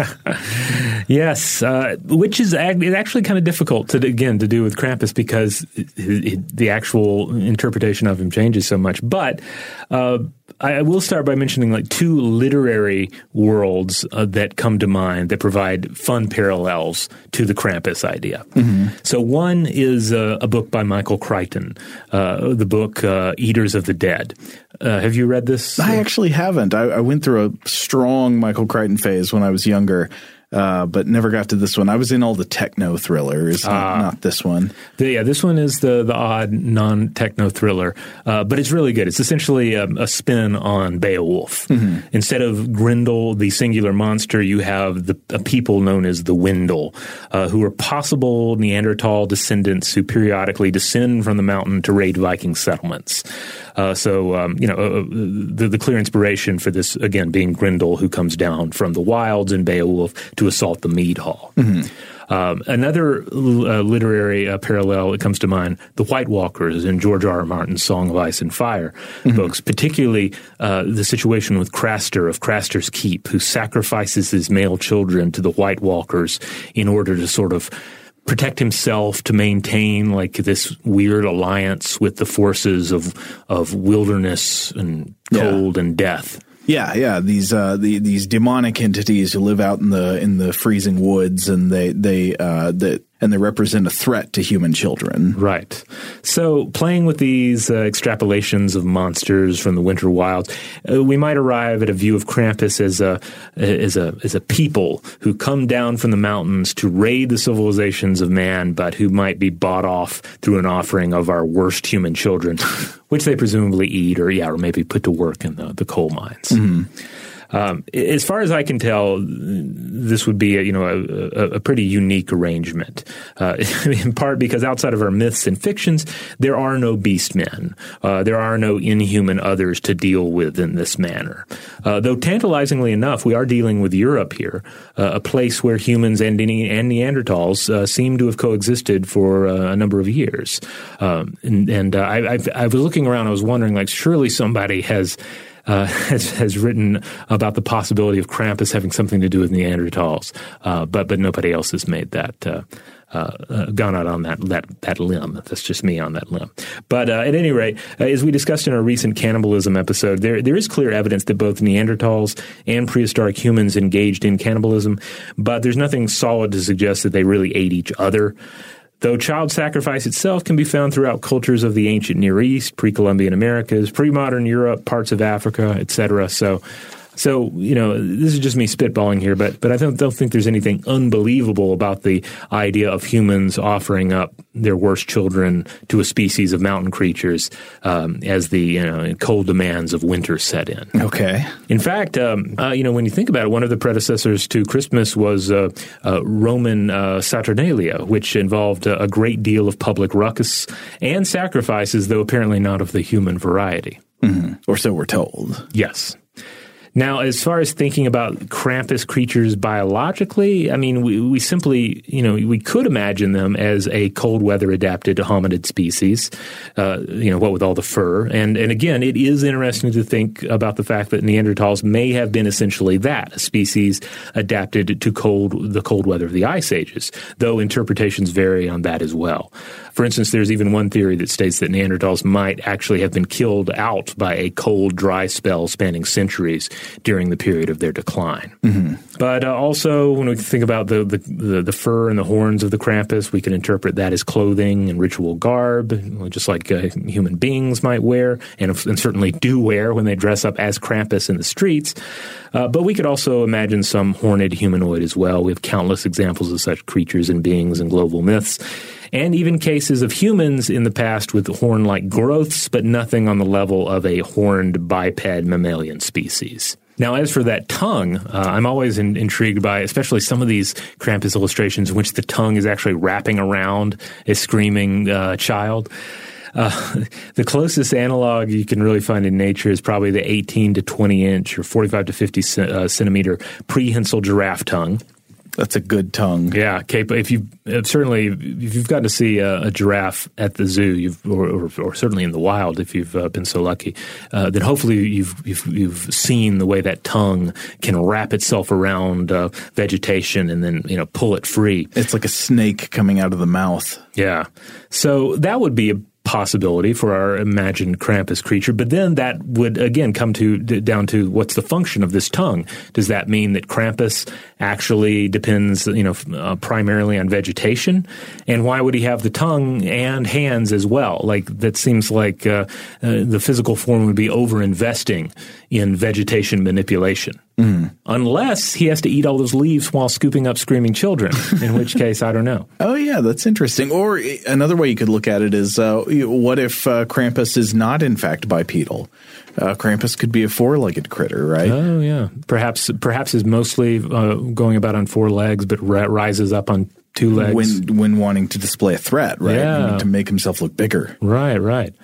Yes, uh, which is ag- actually kind of difficult to again to do with Krampus because it, it, the actual interpretation of him changes so much. But uh, I, I will start by mentioning like two literary worlds uh, that come to mind that provide fun parallels to the Krampus idea. Mm-hmm. So one is uh, a book by Michael Crichton, uh, the book uh, Eaters of the Dead. Uh, have you read this? I actually haven't. I, I went through a strong Michael Crichton phase when I was younger. Uh, but never got to this one. I was in all the techno thrillers, not, uh, not this one. The, yeah, this one is the the odd non-techno thriller, uh, but it's really good. It's essentially a, a spin on Beowulf. Mm-hmm. Instead of Grendel, the singular monster, you have the a people known as the Wendel, uh, who are possible Neanderthal descendants who periodically descend from the mountain to raid Viking settlements. Uh, so, um, you know, uh, the, the clear inspiration for this, again, being Grendel, who comes down from the wilds in Beowulf to assault the mead hall. Mm-hmm. Um, another uh, literary uh, parallel that comes to mind, the White Walkers in George R. R. Martin's Song of Ice and Fire mm-hmm. books, particularly uh, the situation with Craster of Craster's Keep, who sacrifices his male children to the White Walkers in order to sort of protect himself, to maintain like this weird alliance with the forces of of wilderness and cold yeah. and death. Yeah, yeah. These uh, the, these demonic entities who live out in the in the freezing woods, and they they uh, that and they represent a threat to human children. Right. So, playing with these uh, extrapolations of monsters from the winter wilds, uh, we might arrive at a view of Krampus as a as a as a people who come down from the mountains to raid the civilizations of man, but who might be bought off through an offering of our worst human children, which they presumably eat, or yeah, or maybe put to work in the, the coal mines. Mm-hmm. Um, as far as I can tell, this would be a, you know a, a, a pretty unique arrangement. Uh, in part because outside of our myths and fictions, there are no beast men. Uh, there are no inhuman others to deal with in this manner. Uh, though tantalizingly enough, we are dealing with Europe here, uh, a place where humans and, and Neanderthals uh, seem to have coexisted for uh, a number of years. Um, and and uh, I, I, I was looking around, I was wondering, like, surely somebody has. Uh, has, has written about the possibility of Krampus having something to do with Neanderthals, uh, but but nobody else has made that uh, uh, uh, gone out on that that that limb. That's just me on that limb. But uh, at any rate, uh, as we discussed in our recent cannibalism episode, there there is clear evidence that both Neanderthals and prehistoric humans engaged in cannibalism, but there's nothing solid to suggest that they really ate each other. Though child sacrifice itself can be found throughout cultures of the ancient Near East, pre-Columbian Americas, pre-modern Europe, parts of Africa, et cetera. So So, you know, this is just me spitballing here, but but I don't, don't think there's anything unbelievable about the idea of humans offering up their worst children to a species of mountain creatures um, as the you know, cold demands of winter set in. Okay. In fact, um, uh, you know, when you think about it, one of the predecessors to Christmas was uh, uh, Roman uh, Saturnalia, which involved uh, a great deal of public ruckus and sacrifices, though apparently not of the human variety. Mm-hmm. Or so we're told. Yes. Now, as far as thinking about Krampus creatures biologically, I mean, we, we simply, you know, we could imagine them as a cold weather adapted hominid species, uh, you know, what with all the fur. And, and again, it is interesting to think about the fact that Neanderthals may have been essentially that, a species adapted to cold, the cold weather of the ice ages, though interpretations vary on that as well. For instance, there's even one theory that states that Neanderthals might actually have been killed out by a cold, dry spell spanning centuries during the period of their decline. Mm-hmm. But uh, also, when we think about the, the, the, the fur and the horns of the Krampus, we can interpret that as clothing and ritual garb, just like uh, human beings might wear, and, and certainly do wear when they dress up as Krampus in the streets. Uh, but we could also imagine some horned humanoid as well. We have countless examples of such creatures and beings in global myths, and even cases of humans in the past with horn-like growths, but nothing on the level of a horned biped mammalian species. Now, as for that tongue, uh, I'm always in, intrigued by especially some of these Krampus illustrations in which the tongue is actually wrapping around a screaming uh, child. Uh, the closest analog you can really find in nature is probably the eighteen to twenty inch or forty-five to fifty uh, centimeter prehensile giraffe tongue. That's a good tongue. Yeah, capable. If you certainly, if you've gotten to see a, a giraffe at the zoo, you've, or, or, or certainly in the wild, if you've uh, been so lucky, uh, then hopefully you've, you've you've seen the way that tongue can wrap itself around uh, vegetation and then you know pull it free. It's like a snake coming out of the mouth. Yeah, so that would be a possibility for our imagined Krampus creature, but then that would again come to down to what's the function of this tongue? Does that mean that Krampus actually depends, you know, uh, primarily on vegetation? And why would he have the tongue and hands as well? Like that seems like uh, uh, the physical form would be over-investing in vegetation manipulation. Mm. Unless he has to eat all those leaves while scooping up screaming children, in which case, I don't know. Oh, yeah, that's interesting. Or another way you could look at it is, uh, what if uh, Krampus is not, in fact, bipedal? Uh, Krampus could be a four-legged critter, right? Oh, yeah. Perhaps perhaps is mostly uh, going about on four legs, but ri- rises up on two legs. When, when wanting to display a threat, right? Yeah. To make himself look bigger. Right, right.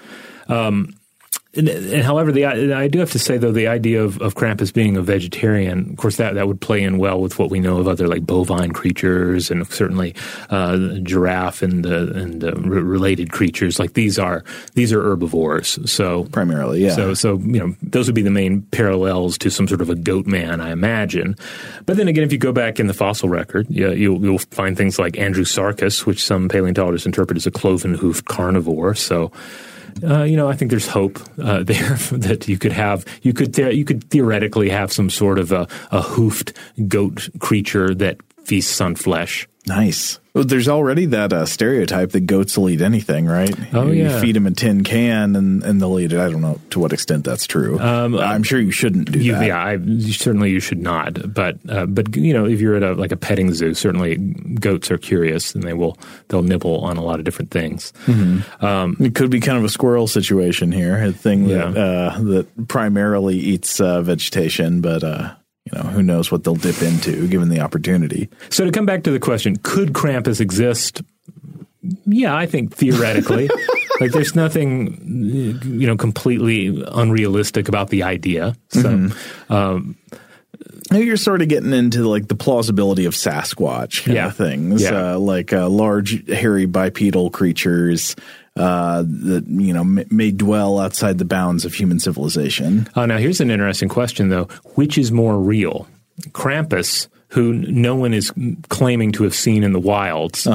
Um And, and however, the I do have to say, though, the idea of, of Krampus being a vegetarian, of course, that, that would play in well with what we know of other like bovine creatures and certainly uh, giraffe and uh, and uh, r- related creatures. Like these are these are herbivores, so primarily, yeah. So so you know those would be the main parallels to some sort of a goat man, I imagine. But then again, if you go back in the fossil record, yeah, you'll, you'll find things like Andrewsarchus, which some paleontologists interpret as a cloven-hoofed carnivore. So. Uh, you know, I think there's hope uh, there that you could have, you could, the- you could theoretically have some sort of a, a hoofed goat creature that feasts on flesh. Nice. Well, there's already that uh, stereotype that goats will eat anything, right? Oh, you, yeah. You feed them a tin can and, and they'll eat it. I don't know to what extent that's true. Um, I'm sure you shouldn't do you, that. Yeah, I, you, certainly you should not. But uh, but you know, if you're at a like a petting zoo, certainly goats are curious and they will they'll nibble on a lot of different things. Mm-hmm. Um, it could be kind of a squirrel situation here, a thing Yeah. that uh, that primarily eats uh, vegetation, but. Uh, You know, who knows what they'll dip into given the opportunity. So to come back to the question, could Krampus exist? Yeah, I think theoretically. Like there's nothing, you know, completely unrealistic about the idea. So, Mm-hmm. um, You're sort of getting into like the plausibility of Sasquatch kind Yeah. of things, Yeah. uh, like uh, large, hairy bipedal creatures uh, that you know m- may dwell outside the bounds of human civilization. Oh, now here's an interesting question, though. Which is more real? Krampus, who no one is claiming to have seen in the wilds, Uh-huh.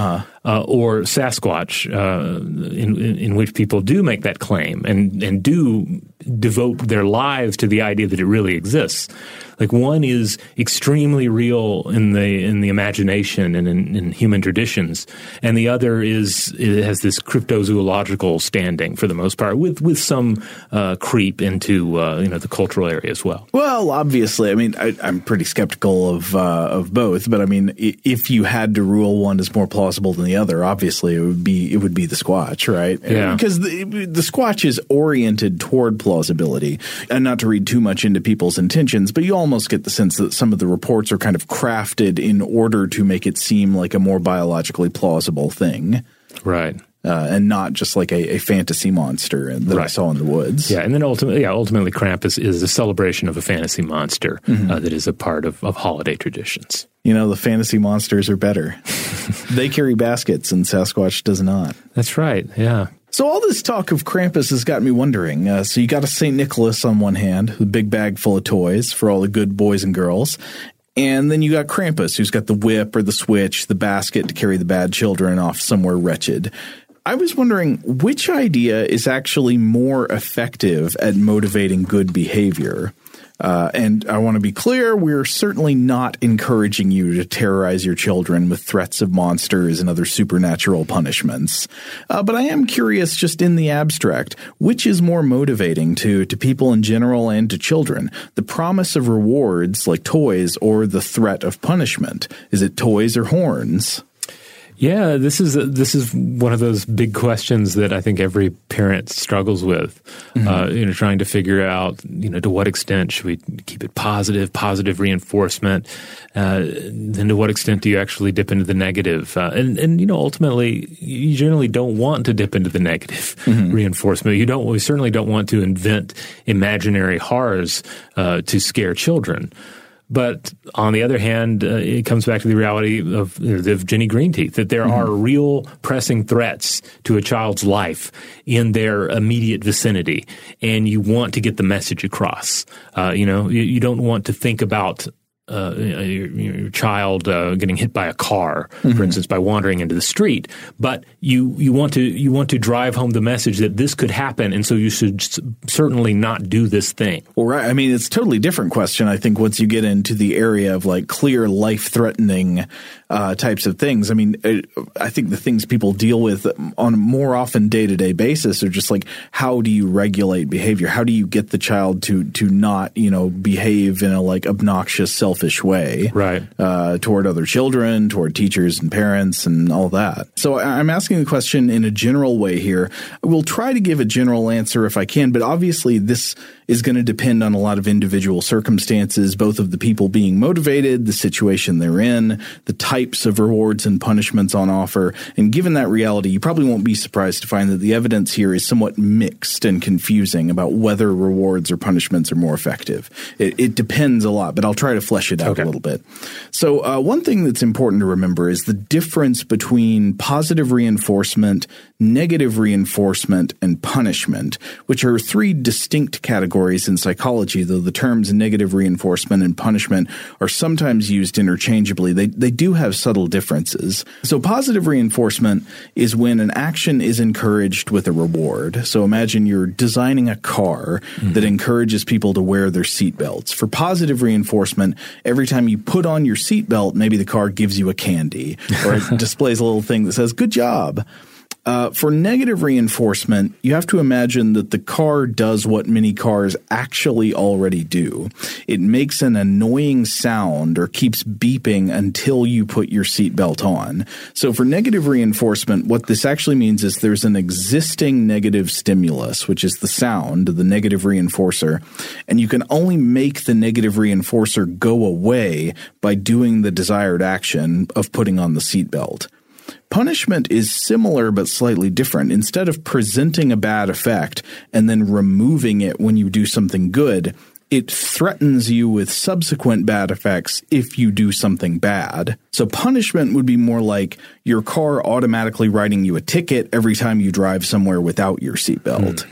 uh, or Sasquatch, uh, in, in, in which people do make that claim and, and do devote their lives to the idea that it really exists. Like one is extremely real in the in the imagination and in, in human traditions, and the other is it has this cryptozoological standing for the most part, with with some uh, creep into uh, you know the cultural area as well. Well, obviously, I mean, I, I'm pretty skeptical of uh, of both, but I mean, if you had to rule one as more plausible than the other, obviously it would be it would be the Squatch, right? Yeah, because the, the Squatch is oriented toward plausibility, and not to read too much into people's intentions, but you almost get the sense that some of the reports are kind of crafted in order to make it seem like a more biologically plausible thing. Right. Uh, and not just like a, a fantasy monster that right. I saw in the woods. Yeah, and then ultimately, yeah, ultimately Krampus is a celebration of a fantasy monster mm-hmm. uh, that is a part of, of holiday traditions. You know, the fantasy monsters are better. They carry baskets and Sasquatch does not. That's right, yeah. So all this talk of Krampus has got me wondering. Uh, so you got a Saint Nicholas on one hand, a big bag full of toys for all the good boys and girls. And then you got Krampus, who's got the whip or the switch, the basket to carry the bad children off somewhere wretched. I was wondering which idea is actually more effective at motivating good behavior. Uh, and I want to be clear, we're certainly not encouraging you to terrorize your children with threats of monsters and other supernatural punishments. Uh, but I am curious, just in the abstract, which is more motivating to, to people in general and to children? The promise of rewards, like toys, or the threat of punishment? Is it toys or horns? Yeah, this is a, this is one of those big questions that I think every parent struggles with. Mm-hmm. Uh, you know, trying to figure out, you know, to what extent should we keep it positive, positive reinforcement, uh, then to what extent do you actually dip into the negative? Uh, and and you know, ultimately, you generally don't want to dip into the negative mm-hmm. reinforcement. You don't. We certainly don't want to invent imaginary horrors uh, to scare children. But on the other hand, uh, it comes back to the reality of, you know, of Jenny Greenteeth, that there mm-hmm. are real pressing threats to a child's life in their immediate vicinity, and you want to get the message across. Uh, you know, you, you don't want to think about Uh, your, your child uh, getting hit by a car, mm-hmm. for instance, by wandering into the street, but you you want to you want to drive home the message that this could happen, and so you should s- certainly not do this thing. Well, right. I mean, it's a totally different question. I think once you get into the area of like clear life-threatening uh, types of things, I mean, I think the things people deal with on a more often day-to-day basis are just like, how do you regulate behavior? How do you get the child to to not, you know, behave in a like obnoxious self selfish way, right? Uh, toward other children, toward teachers and parents and all that. So I'm asking the question in a general way here. We'll try to give a general answer if I can, but obviously this is going to depend on a lot of individual circumstances, both of the people being motivated, the situation they're in, the types of rewards and punishments on offer. And given that reality, you probably won't be surprised to find that the evidence here is somewhat mixed and confusing about whether rewards or punishments are more effective. It, it depends a lot, but I'll try to flesh it out okay. a little bit. So uh, one thing that's important to remember is the difference between positive reinforcement, negative reinforcement, and punishment, which are three distinct categories in psychology, though the terms negative reinforcement and punishment are sometimes used interchangeably. They, they do have subtle differences. So positive reinforcement is when an action is encouraged with a reward. So imagine you're designing a car mm-hmm. that encourages people to wear their seatbelts. For positive reinforcement, every time you put on your seatbelt, maybe the car gives you a candy or it displays a little thing that says, good job. Uh, for negative reinforcement, you have to imagine that the car does what many cars actually already do. It makes an annoying sound or keeps beeping until you put your seatbelt on. So for negative reinforcement, what this actually means is there's an existing negative stimulus, which is the sound, the negative reinforcer, and you can only make the negative reinforcer go away by doing the desired action of putting on the seatbelt. Punishment is similar but slightly different. Instead of presenting a bad effect and then removing it when you do something good, it threatens you with subsequent bad effects if you do something bad. So punishment would be more like your car automatically writing you a ticket every time you drive somewhere without your seatbelt. Mm.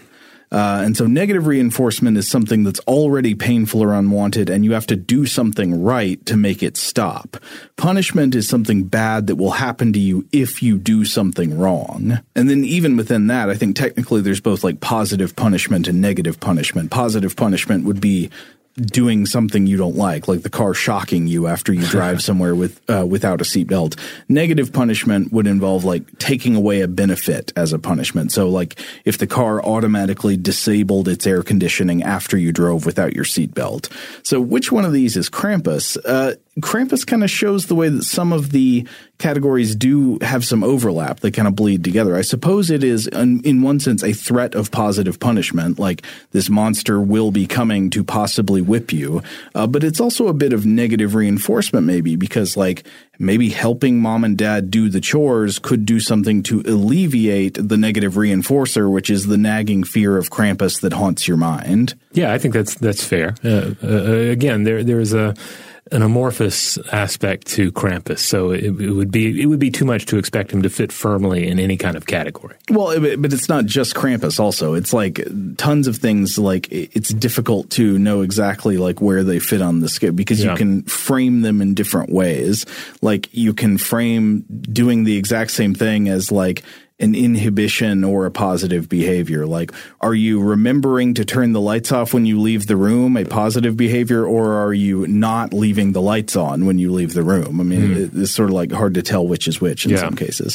Uh, and so negative reinforcement is something that's already painful or unwanted, and you have to do something right to make it stop. Punishment is something bad that will happen to you if you do something wrong. And then even within that, I think technically there's both like positive punishment and negative punishment. Positive punishment would be doing something you don't like, like the car shocking you after you drive somewhere with uh, without a seatbelt. Negative punishment would involve like taking away a benefit as a punishment. So like if the car automatically disabled its air conditioning after you drove without your seatbelt. So which one of these is Krampus? Uh, Krampus kind of shows the way that some of the categories do have some overlap. They kind of bleed together. I suppose it is, in, in one sense, a threat of positive punishment, like this monster will be coming to possibly whip you. Uh, but it's also a bit of negative reinforcement maybe, because like maybe helping mom and dad do the chores could do something to alleviate the negative reinforcer, which is the nagging fear of Krampus that haunts your mind. Yeah, I think that's that's fair. Uh, uh, again, there there is a an amorphous aspect to Krampus, so it, it would be it would be too much to expect him to fit firmly in any kind of category. Well, but it's not just Krampus. Also, it's like tons of things. Like it's difficult to know exactly like where they fit on the scale because yeah. you can frame them in different ways. Like you can frame doing the exact same thing as like an inhibition or a positive behavior. Like, are you remembering to turn the lights off when you leave the room, a positive behavior, or are you not leaving the lights on when you leave the room? I mean, mm. it's sort of like hard to tell which is which in yeah. some cases.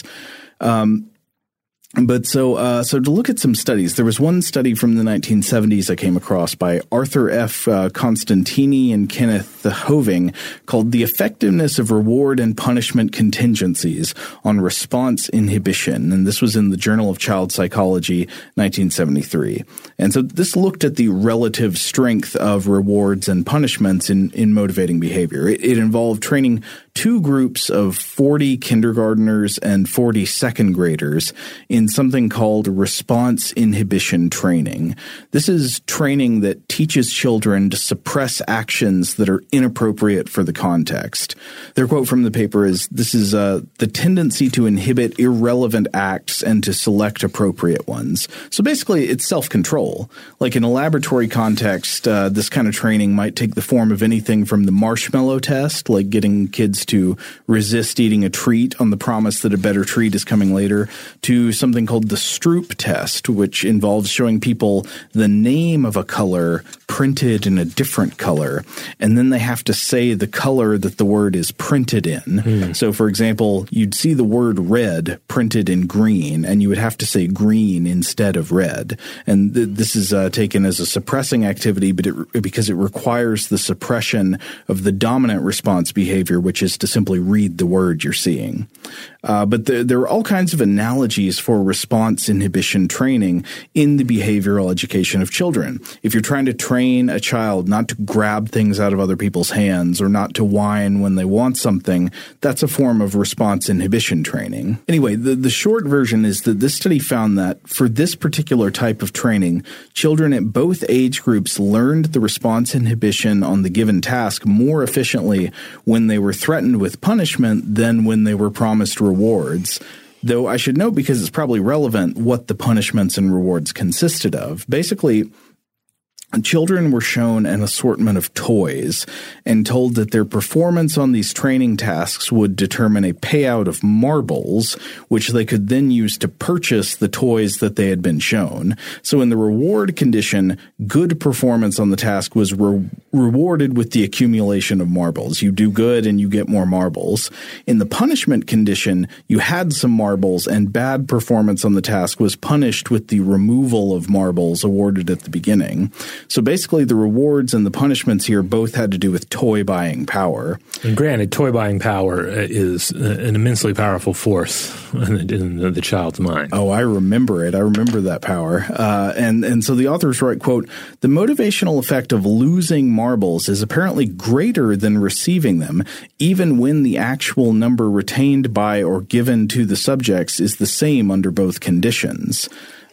Um, But so uh, so to look at some studies, there was one study from the nineteen seventies I came across by Arthur F. Uh, Constantini and Kenneth Hoving called The Effectiveness of Reward and Punishment Contingencies on Response Inhibition. And this was in the Journal of Child Psychology, nineteen seventy-three. And so this looked at the relative strength of rewards and punishments in, in motivating behavior. It, it involved training two groups of forty kindergartners and forty second graders in something called response inhibition training. This is training that teaches children to suppress actions that are inappropriate for the context. Their quote from the paper is, this is uh, the tendency to inhibit irrelevant acts and to select appropriate ones. So basically, it's self-control. Like in a laboratory context, uh, this kind of training might take the form of anything from the marshmallow test, like getting kids to resist eating a treat on the promise that a better treat is coming later, to something called the Stroop test, which involves showing people the name of a color printed in a different color, and then they have to say the color that the word is printed in. Mm. So, for example, you'd see the word red printed in green, and you would have to say green instead of red. And th- this is uh, taken as a suppressing activity, but it, because it requires the suppression of the dominant response behavior, which is to simply read the word you're seeing. Uh, but the, there are all kinds of analogies for response inhibition training in the behavioral education of children. If you're trying to train a child not to grab things out of other people's hands or not to whine when they want something, that's a form of response inhibition training. Anyway, the, the short version is that this study found that for this particular type of training, children at both age groups learned the response inhibition on the given task more efficiently when they were threatened with punishment than when they were promised rewards. Though I should note, because it's probably relevant, what the punishments and rewards consisted of. Basically, children were shown an assortment of toys and told that their performance on these training tasks would determine a payout of marbles, which they could then use to purchase the toys that they had been shown. So in the reward condition, good performance on the task was re- rewarded with the accumulation of marbles. You do good and you get more marbles. In the punishment condition, you had some marbles, and bad performance on the task was punished with the removal of marbles awarded at the beginning. So basically, the rewards and the punishments here both had to do with toy buying power. And granted, toy buying power is an immensely powerful force in the, in the child's mind. Oh, I remember it. I remember that power. Uh, and, and so the authors write, quote, "The motivational effect of losing marbles is apparently greater than receiving them, even when the actual number retained by or given to the subjects is the same under both conditions."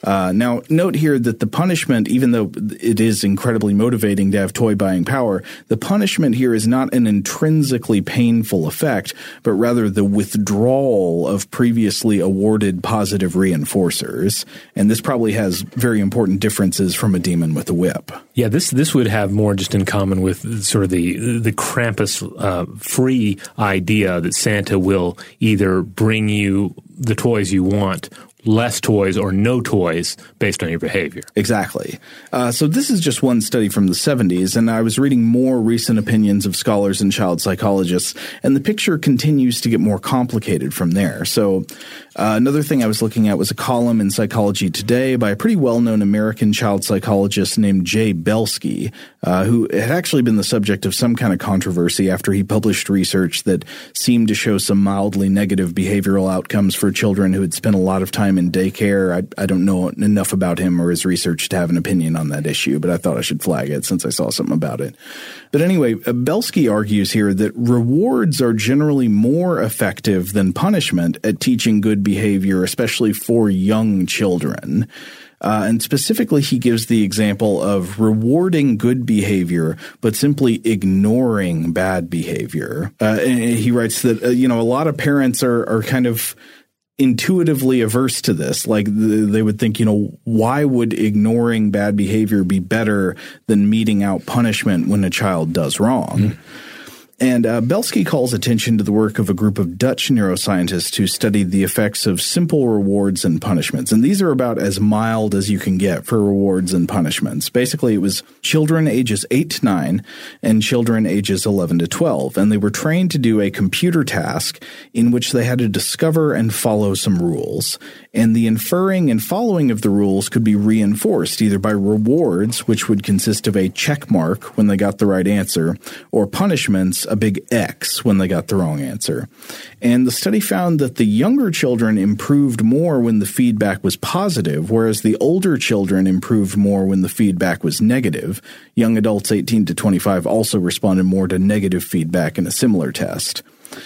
Uh, now, note here that the punishment, even though it is incredibly motivating to have toy buying power, the punishment here is not an intrinsically painful effect, but rather the withdrawal of previously awarded positive reinforcers. And this probably has very important differences from a demon with a whip. Yeah, this this would have more just in common with sort of the the Krampus uh, free idea that Santa will either bring you the toys you want, less toys, or no toys based on your behavior. Exactly. Uh, so this is just one study from the seventies, and I was reading more recent opinions of scholars and child psychologists, and the picture continues to get more complicated from there. So uh, another thing I was looking at was a column in Psychology Today by a pretty well-known American child psychologist named Jay Belsky, uh, who had actually been the subject of some kind of controversy after he published research that seemed to show some mildly negative behavioral outcomes for children who had spent a lot of time in daycare. I, I don't know enough about him or his research to have an opinion on that issue, but I thought I should flag it since I saw something about it. But anyway, Belsky argues here that rewards are generally more effective than punishment at teaching good behavior, especially for young children. Uh, and specifically, he gives the example of rewarding good behavior, but simply ignoring bad behavior. Uh, and he writes that, uh, you know, a lot of parents are, are kind of intuitively averse to this. Like they would think, you know, why would ignoring bad behavior be better than meting out punishment when a child does wrong? Mm-hmm. And uh, Belsky calls attention to the work of a group of Dutch neuroscientists who studied the effects of simple rewards and punishments. And these are about as mild as you can get for rewards and punishments. Basically, it was children ages eight to nine and children ages eleven to twelve. And they were trained to do a computer task in which they had to discover and follow some rules. And the inferring and following of the rules could be reinforced either by rewards, which would consist of a check mark when they got the right answer, or punishments, a big X when they got the wrong answer. And the study found that the younger children improved more when the feedback was positive, whereas the older children improved more when the feedback was negative. Young adults eighteen to twenty-five also responded more to negative feedback in a similar test.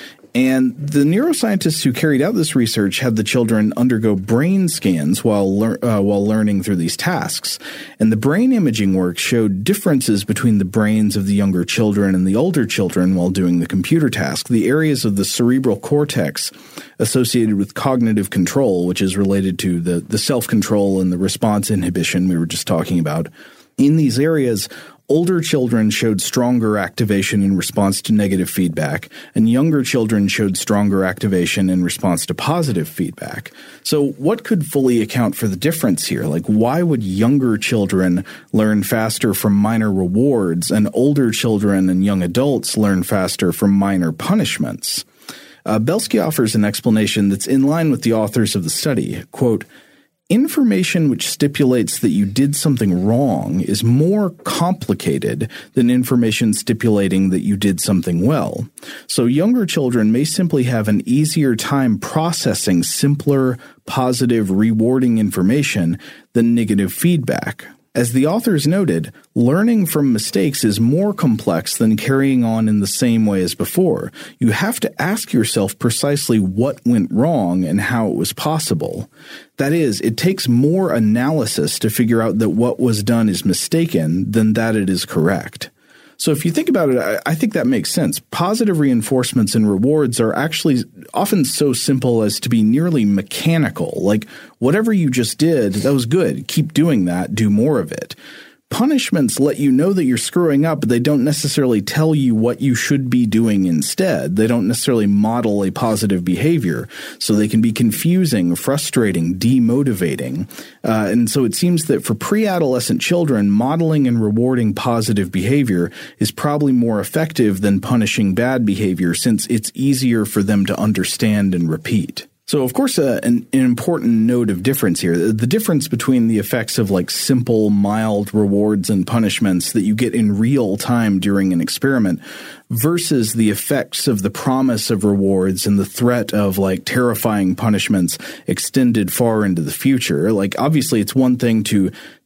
And the neuroscientists who carried out this research had the children undergo brain scans while lear- uh, while learning through these tasks. And the brain imaging work showed differences between the brains of the younger children and the older children while doing the computer task. The areas of the cerebral cortex associated with cognitive control, which is related to the, the self-control and the response inhibition we were just talking about, in these areas, older children showed stronger activation in response to negative feedback, and younger children showed stronger activation in response to positive feedback. So what could fully account for the difference here? Like, why would younger children learn faster from minor rewards and older children and young adults learn faster from minor punishments? Uh, Belsky offers an explanation that's in line with the authors of the study. Quote, information which stipulates that you did something wrong is more complicated than information stipulating that you did something well. So younger children may simply have an easier time processing simpler, positive, rewarding information than negative feedback. As the authors noted, learning from mistakes is more complex than carrying on in the same way as before. You have to ask yourself precisely what went wrong and how it was possible. That is, it takes more analysis to figure out that what was done is mistaken than that it is correct. So if you think about it, I, I think that makes sense. Positive reinforcements and rewards are actually often so simple as to be nearly mechanical. Like, whatever you just did, that was good. Keep doing that. Do more of it. Punishments let you know that you're screwing up, but they don't necessarily tell you what you should be doing instead. They don't necessarily model a positive behavior, so they can be confusing, frustrating, demotivating. Uh, and so it seems that for pre-adolescent children, modeling and rewarding positive behavior is probably more effective than punishing bad behavior, since it's easier for them to understand and repeat. So, of course, uh, an, an important note of difference here, the difference between the effects of like simple, mild rewards and punishments that you get in real time during an experiment versus the effects of the promise of rewards and the threat of like terrifying punishments extended far into the future. Like, obviously, it's one thing to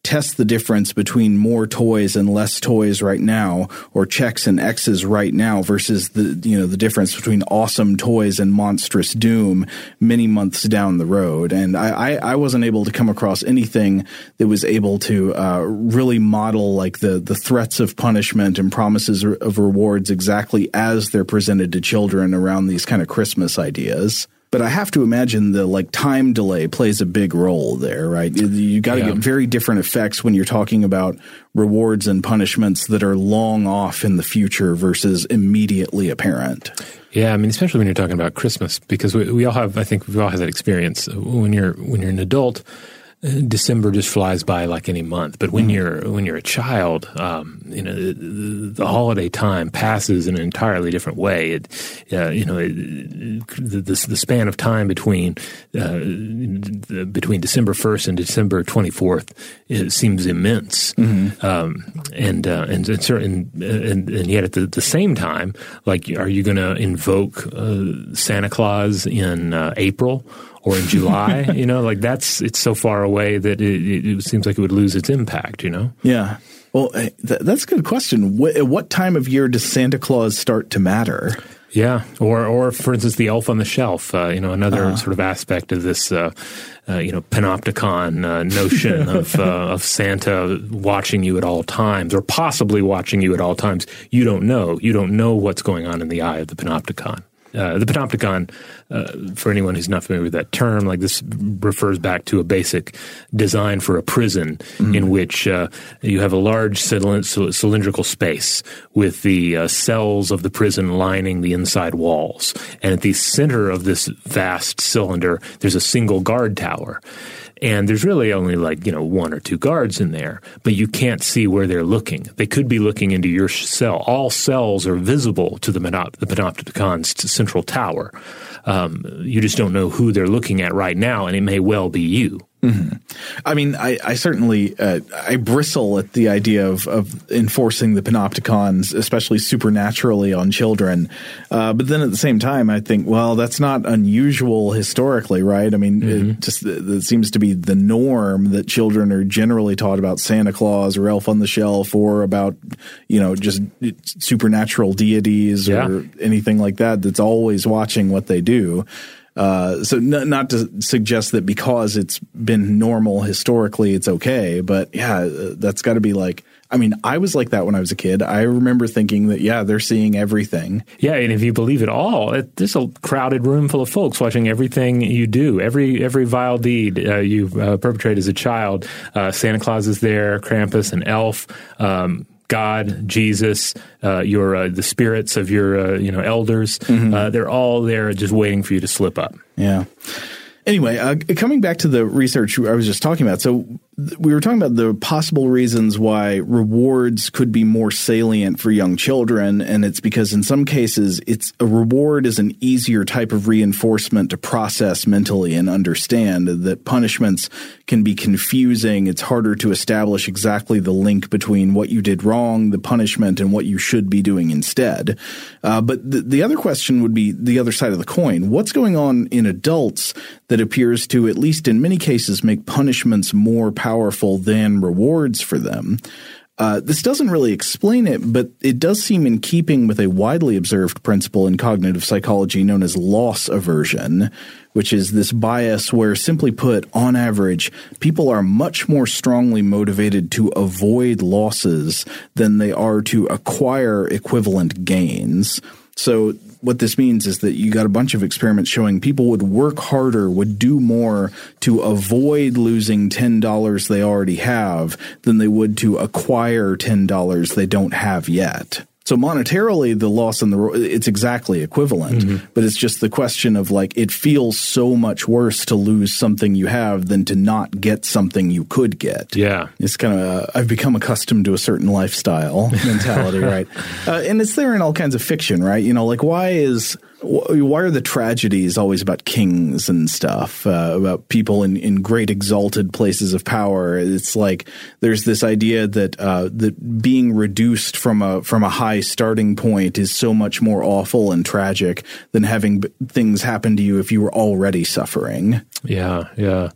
test the difference between more toys and less toys right now, or checks and X's right now versus the, you know, the difference between awesome toys and monstrous doom many months down the road. And I, I, I wasn't able to come across anything that was able to uh, really model like the, the threats of punishment and promises of rewards exactly as they're presented to children around these kind of Christmas ideas. But I have to imagine the like time delay plays a big role there, right? You, you got to yeah. get very different effects when you're talking about rewards and punishments that are long off in the future versus immediately apparent. Yeah, I mean, especially when you're talking about Christmas, because we, we all have, I think we all have that experience when you're when you're an adult. December just flies by like any month, but when mm-hmm. you're when you're a child, um, you know, the, the holiday time passes in an entirely different way. It, uh, you know, it, the, the the span of time between uh, the, between December first and December twenty-fourth it seems immense, mm-hmm. um, and uh, and and, certain, and and yet at the, the same time, like, are you going to invoke uh, Santa Claus in uh, April? Or in July, you know, like that's, it's so far away that it, it, it seems like it would lose its impact, you know? Yeah. Well, th- that's a good question. What, at what time of year does Santa Claus start to matter? Yeah. Or, or for instance, the elf on the shelf, uh, you know, another uh-huh. sort of aspect of this, uh, uh, you know, panopticon uh, notion of, uh, of Santa watching you at all times, or possibly watching you at all times. You don't know. You don't know what's going on in the eye of the panopticon. Uh, the panopticon, uh, for anyone who's not familiar with that term, like this refers back to a basic design for a prison mm-hmm. in which uh, you have a large cylind- cylindrical space with the uh, cells of the prison lining the inside walls. And at the center of this vast cylinder, there's a single guard tower. And there's really only like, you know, one or two guards in there, but you can't see where they're looking. They could be looking into your cell. All cells are visible to the, monop- the panopticon's central tower. Um, you just don't know who they're looking at right now, and it may well be you. Mm-hmm. I mean, I, I certainly uh, I bristle at the idea of, of enforcing the panopticons, especially supernaturally, on children. Uh, but then at the same time, I think, well, that's not unusual historically, right? I mean, mm-hmm. it just it seems to be the norm that children are generally taught about Santa Claus or Elf on the Shelf, or about, you know, just supernatural deities yeah. or anything like that. That's always watching what they do. Uh, so n- not to suggest that because it's been normal historically, it's okay. But yeah, that's got to be like, I mean, I was like that when I was a kid. I remember thinking that, yeah, they're seeing everything. Yeah, and if you believe it all, it, there's a crowded room full of folks watching everything you do, every every vile deed uh, you uh, perpetrate as a child. Uh, Santa Claus is there, Krampus, an elf, um, God, Jesus, uh, your uh, the spirits of your uh, you know elders. Mm-hmm. Uh, they're all there, just waiting for you to slip up. Yeah. Anyway, uh, coming back to the research I was just talking about, so th- we were talking about the possible reasons why rewards could be more salient for young children, and it's because in some cases, it's a reward is an easier type of reinforcement to process mentally and understand. That punishments can be confusing. It's harder to establish exactly the link between what you did wrong, the punishment, and what you should be doing instead. Uh, but th- the other question would be the other side of the coin. What's going on in adults that appears to, at least in many cases, make punishments more powerful than rewards for them? Uh, this doesn't really explain it, but it does seem in keeping with a widely observed principle in cognitive psychology known as loss aversion, which is this bias where, simply put, on average, people are much more strongly motivated to avoid losses than they are to acquire equivalent gains. So what this means is that you got a bunch of experiments showing people would work harder, would do more to avoid losing ten dollars they already have than they would to acquire ten dollars they don't have yet. So monetarily, the loss and the it's exactly equivalent, mm-hmm. but it's just the question of like it feels so much worse to lose something you have than to not get something you could get. Yeah, it's kind of uh, I've become accustomed to a certain lifestyle mentality, right? Uh, and it's there in all kinds of fiction, right? You know, like why is why are the tragedies always about kings and stuff, uh, about people in, in great exalted places of power? It's like there's this idea that uh, that being reduced from a from a high starting point is so much more awful and tragic than having b- things happen to you if you were already suffering. Yeah, yeah.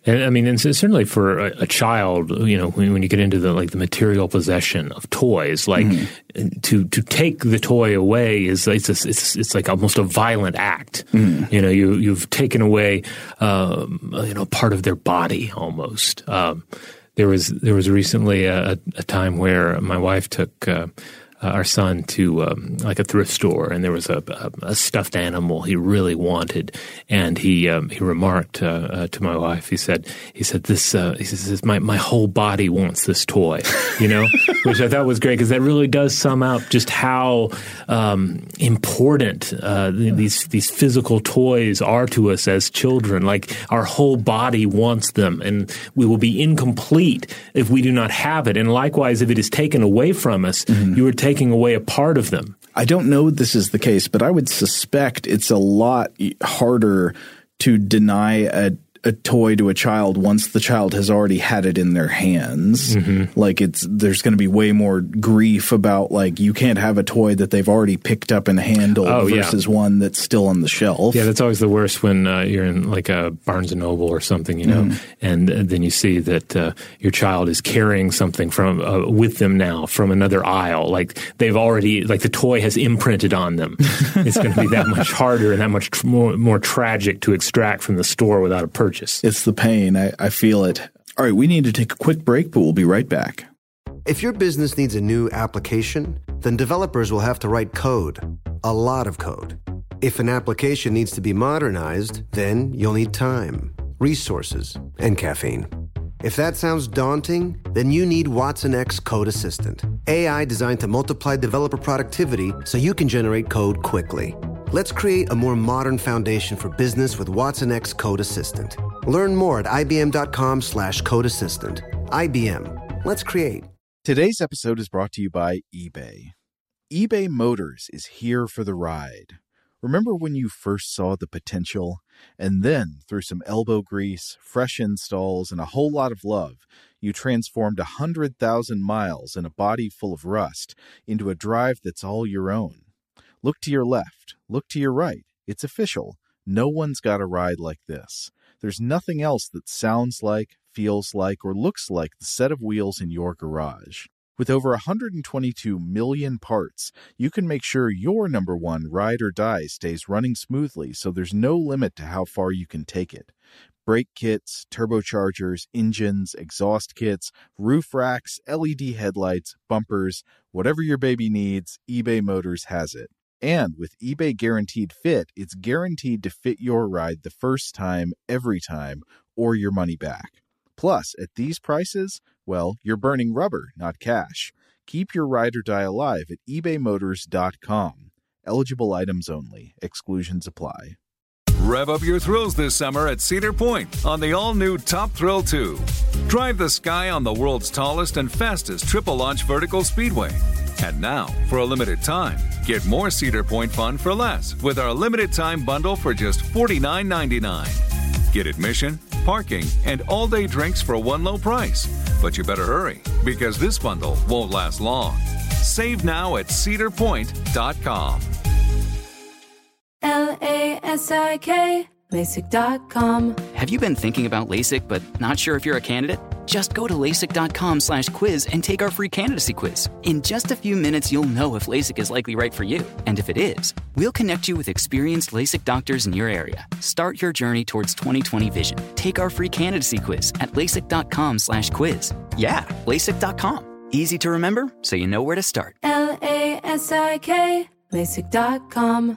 And I mean, and certainly for a, a child, you know, when, when you get into the like the material possession of toys, like mm-hmm. to to take the toy away is it's a, it's it's like almost a violent act. Mm-hmm. You know, you you've taken away um, you know part of their body almost. Um, there was there was recently a, a time where my wife took Uh, Uh, our son to um, like a thrift store, and there was a, a, a stuffed animal he really wanted, and he um, he remarked uh, uh, to my wife. He said, "He said this. Uh, he says my my whole body wants this toy," you know, which I thought was great because that really does sum up just how um, important uh, these these physical toys are to us as children. Like our whole body wants them, and we will be incomplete if we do not have it. And likewise, if it is taken away from us, mm-hmm. you are taking taking away a part of them. I don't know this is the case, but I would suspect it's a lot harder to deny a, a toy to a child once the child has already had it in their hands. Mm-hmm. Like it's there's going to be way more grief about like you can't have a toy that they've already picked up and handled oh, versus yeah. one that's still on the shelf. Yeah, that's always the worst when uh, you're in like a Barnes and Noble or something, you know, mm-hmm. and, and then you see that uh, your child is carrying something from uh, with them now from another aisle. Like they've already like the toy has imprinted on them. It's going to be that much harder and that much tr- more more tragic to extract from the store without a purchase. It's the pain. I, I feel it. All right, we need to take a quick break, but we'll be right back. If your business needs a new application, then developers will have to write code, a lot of code. If an application needs to be modernized, then you'll need time, resources, and caffeine. If that sounds daunting, then you need Watson X Code Assistant, A I designed to multiply developer productivity so you can generate code quickly. Let's create a more modern foundation for business with Watson X Code Assistant. Learn more at ibm.com slash code assistant. I B M. Let's create. Today's episode is brought to you by eBay. eBay Motors is here for the ride. Remember when you first saw the potential? And then, through some elbow grease, fresh installs, and a whole lot of love, you transformed one hundred thousand miles and a body full of rust into a drive that's all your own. Look to your left. Look to your right. It's official. No one's got a ride like this. There's nothing else that sounds like, feels like, or looks like the set of wheels in your garage. With over one hundred twenty-two million parts, you can make sure your number one ride or die stays running smoothly so there's no limit to how far you can take it. Brake kits, turbochargers, engines, exhaust kits, roof racks, L E D headlights, bumpers, whatever your baby needs, eBay Motors has it. And with eBay Guaranteed Fit, it's guaranteed to fit your ride the first time, every time, or your money back. Plus, at these prices, well, you're burning rubber, not cash. Keep your ride or die alive at ebay motors dot com. Eligible items only. Exclusions apply. Rev up your thrills this summer at Cedar Point on the all-new Top Thrill two. Drive the sky on the world's tallest and fastest triple-launch vertical speedway. And now, for a limited time, get more Cedar Point fun for less with our limited-time bundle for just forty-nine ninety-nine. Get admission, parking, and all-day drinks for one low price. But you better hurry, because this bundle won't last long. Save now at cedar point dot com. L A S I K, LASIK dot com. Have you been thinking about LASIK but not sure if you're a candidate? Just go to LASIK.com slash quiz and take our free candidacy quiz. In just a few minutes, you'll know if LASIK is likely right for you. And if it is, we'll connect you with experienced LASIK doctors in your area. Start your journey towards twenty twenty vision. Take our free candidacy quiz at LASIK.com slash quiz. Yeah, LASIK dot com. Easy to remember, so you know where to start. L A S I K, LASIK dot com.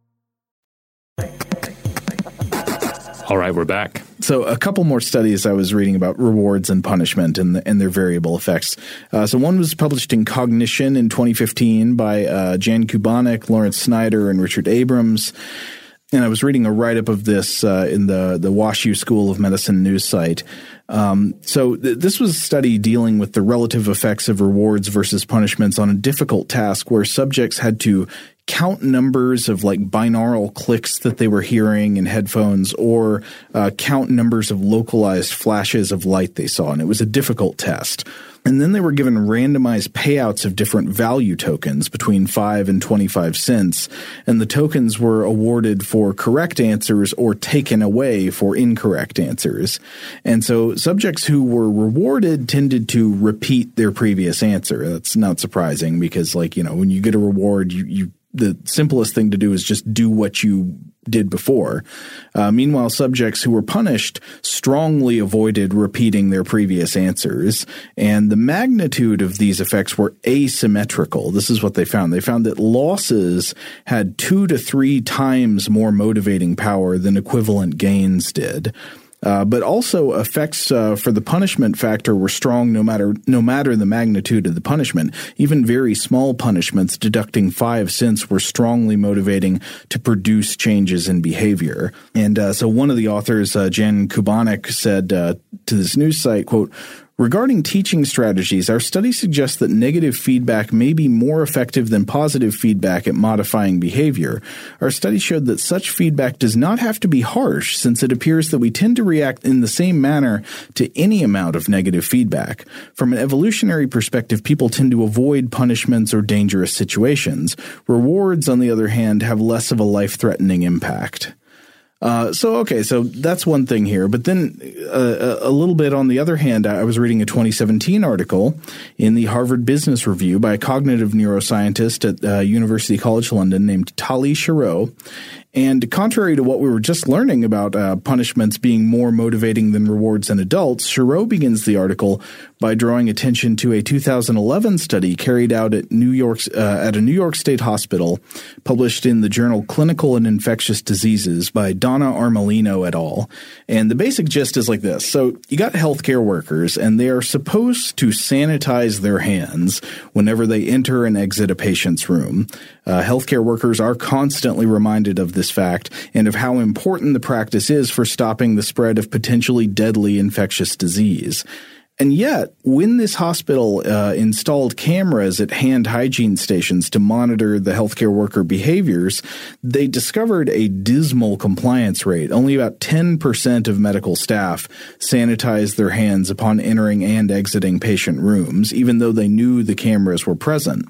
All right, we're back. So a couple more studies I was reading about rewards and punishment and, the, and their variable effects. Uh, so one was published in Cognition in twenty fifteen by uh, Jan Kubanek, Lawrence Snyder, and Richard Abrams. And I was reading a write-up of this uh, in the, the WashU School of Medicine news site. Um, so th- this was a study dealing with the relative effects of rewards versus punishments on a difficult task where subjects had to count numbers of like binaural clicks that they were hearing in headphones or uh, count numbers of localized flashes of light they saw. And it was a difficult test. And then they were given randomized payouts of different value tokens between five and twenty-five cents, and the tokens were awarded for correct answers or taken away for incorrect answers. And so subjects who were rewarded tended to repeat their previous answer. That's not surprising because, like, you know, when you get a reward, you, you the simplest thing to do is just do what you did before. Uh, meanwhile, subjects who were punished strongly avoided repeating their previous answers, and the magnitude of these effects were asymmetrical. This is what they found. They found that losses had two to three times more motivating power than equivalent gains did. Uh, but also effects uh, for the punishment factor were strong no matter no matter the magnitude of the punishment. Even very small punishments deducting five cents were strongly motivating to produce changes in behavior. And uh, so one of the authors, uh, Jan Kubanek, said uh, to this news site, quote, "Regarding teaching strategies, our study suggests that negative feedback may be more effective than positive feedback at modifying behavior. Our study showed that such feedback does not have to be harsh, since it appears that we tend to react in the same manner to any amount of negative feedback. From an evolutionary perspective, people tend to avoid punishments or dangerous situations. Rewards, on the other hand, have less of a life-threatening impact." Uh, so, okay, so that's one thing here. But then uh, a little bit on the other hand, I was reading a twenty seventeen article in the Harvard Business Review by a cognitive neuroscientist at uh, University College London named Tali Sharot. And contrary to what we were just learning about uh, punishments being more motivating than rewards in adults, Sharot begins the article by drawing attention to a two thousand eleven study carried out at New York's uh, at a New York State hospital, published in the journal Clinical and Infectious Diseases by Donna Armelino et al. And the basic gist is like this. So you got healthcare workers, and they are supposed to sanitize their hands whenever they enter and exit a patient's room. Uh, healthcare workers are constantly reminded of this fact and of how important the practice is for stopping the spread of potentially deadly infectious disease. And yet, when this hospital uh, installed cameras at hand hygiene stations to monitor the healthcare worker behaviors, they discovered a dismal compliance rate. Only about ten percent of medical staff sanitized their hands upon entering and exiting patient rooms, even though they knew the cameras were present.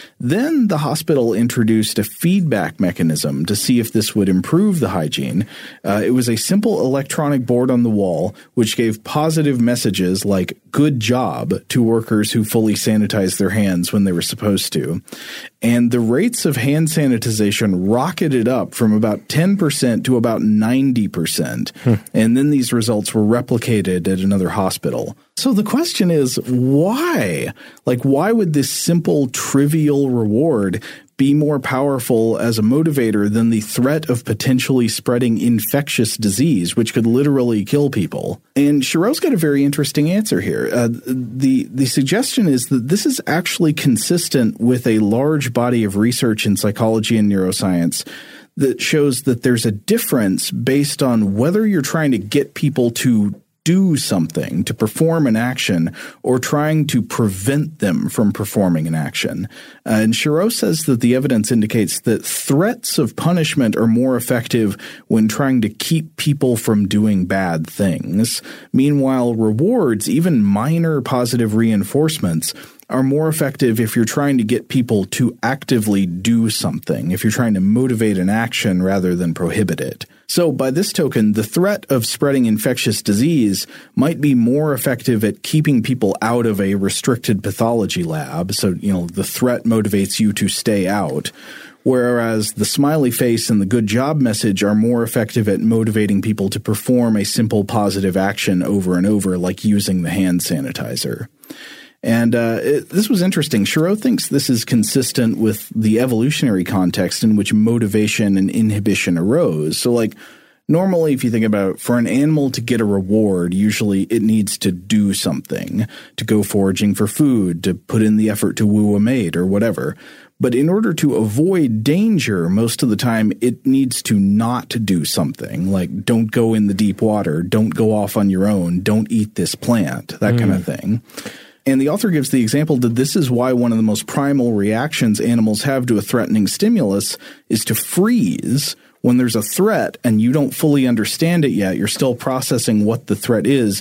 Then the hospital introduced a feedback mechanism to see if this would improve the hygiene. Uh, it was a simple electronic board on the wall which gave positive messages like "good job" to workers who fully sanitized their hands when they were supposed to. And the rates of hand sanitization rocketed up from about ten percent to about ninety percent. Hmm. And then these results were replicated at another hospital. So the question is, why? Like, why would this simple, trivial reward be more powerful as a motivator than the threat of potentially spreading infectious disease, which could literally kill people? And Sharot's got a very interesting answer here. Uh, the, the suggestion is that this is actually consistent with a large body of research in psychology and neuroscience that shows that there's a difference based on whether you're trying to get people to do something, to perform an action, or trying to prevent them from performing an action. Uh, and Sharot says that the evidence indicates that threats of punishment are more effective when trying to keep people from doing bad things. Meanwhile, rewards, even minor positive reinforcements, are more effective if you're trying to get people to actively do something, if you're trying to motivate an action rather than prohibit it. So by this token, the threat of spreading infectious disease might be more effective at keeping people out of a restricted pathology lab. So, you know, the threat motivates you to stay out. Whereas the smiley face and the good job message are more effective at motivating people to perform a simple positive action over and over, like using the hand sanitizer. And uh, it, this was interesting. Sharot thinks this is consistent with the evolutionary context in which motivation and inhibition arose. So, like, normally, if you think about it, for an animal to get a reward, usually it needs to do something, to go foraging for food, to put in the effort to woo a mate or whatever. But in order to avoid danger, most of the time it needs to not do something, like don't go in the deep water, don't go off on your own, don't eat this plant, that mm. kind of thing. And the author gives the example that this is why one of the most primal reactions animals have to a threatening stimulus is to freeze when there's a threat and you don't fully understand it yet. You're still processing what the threat is.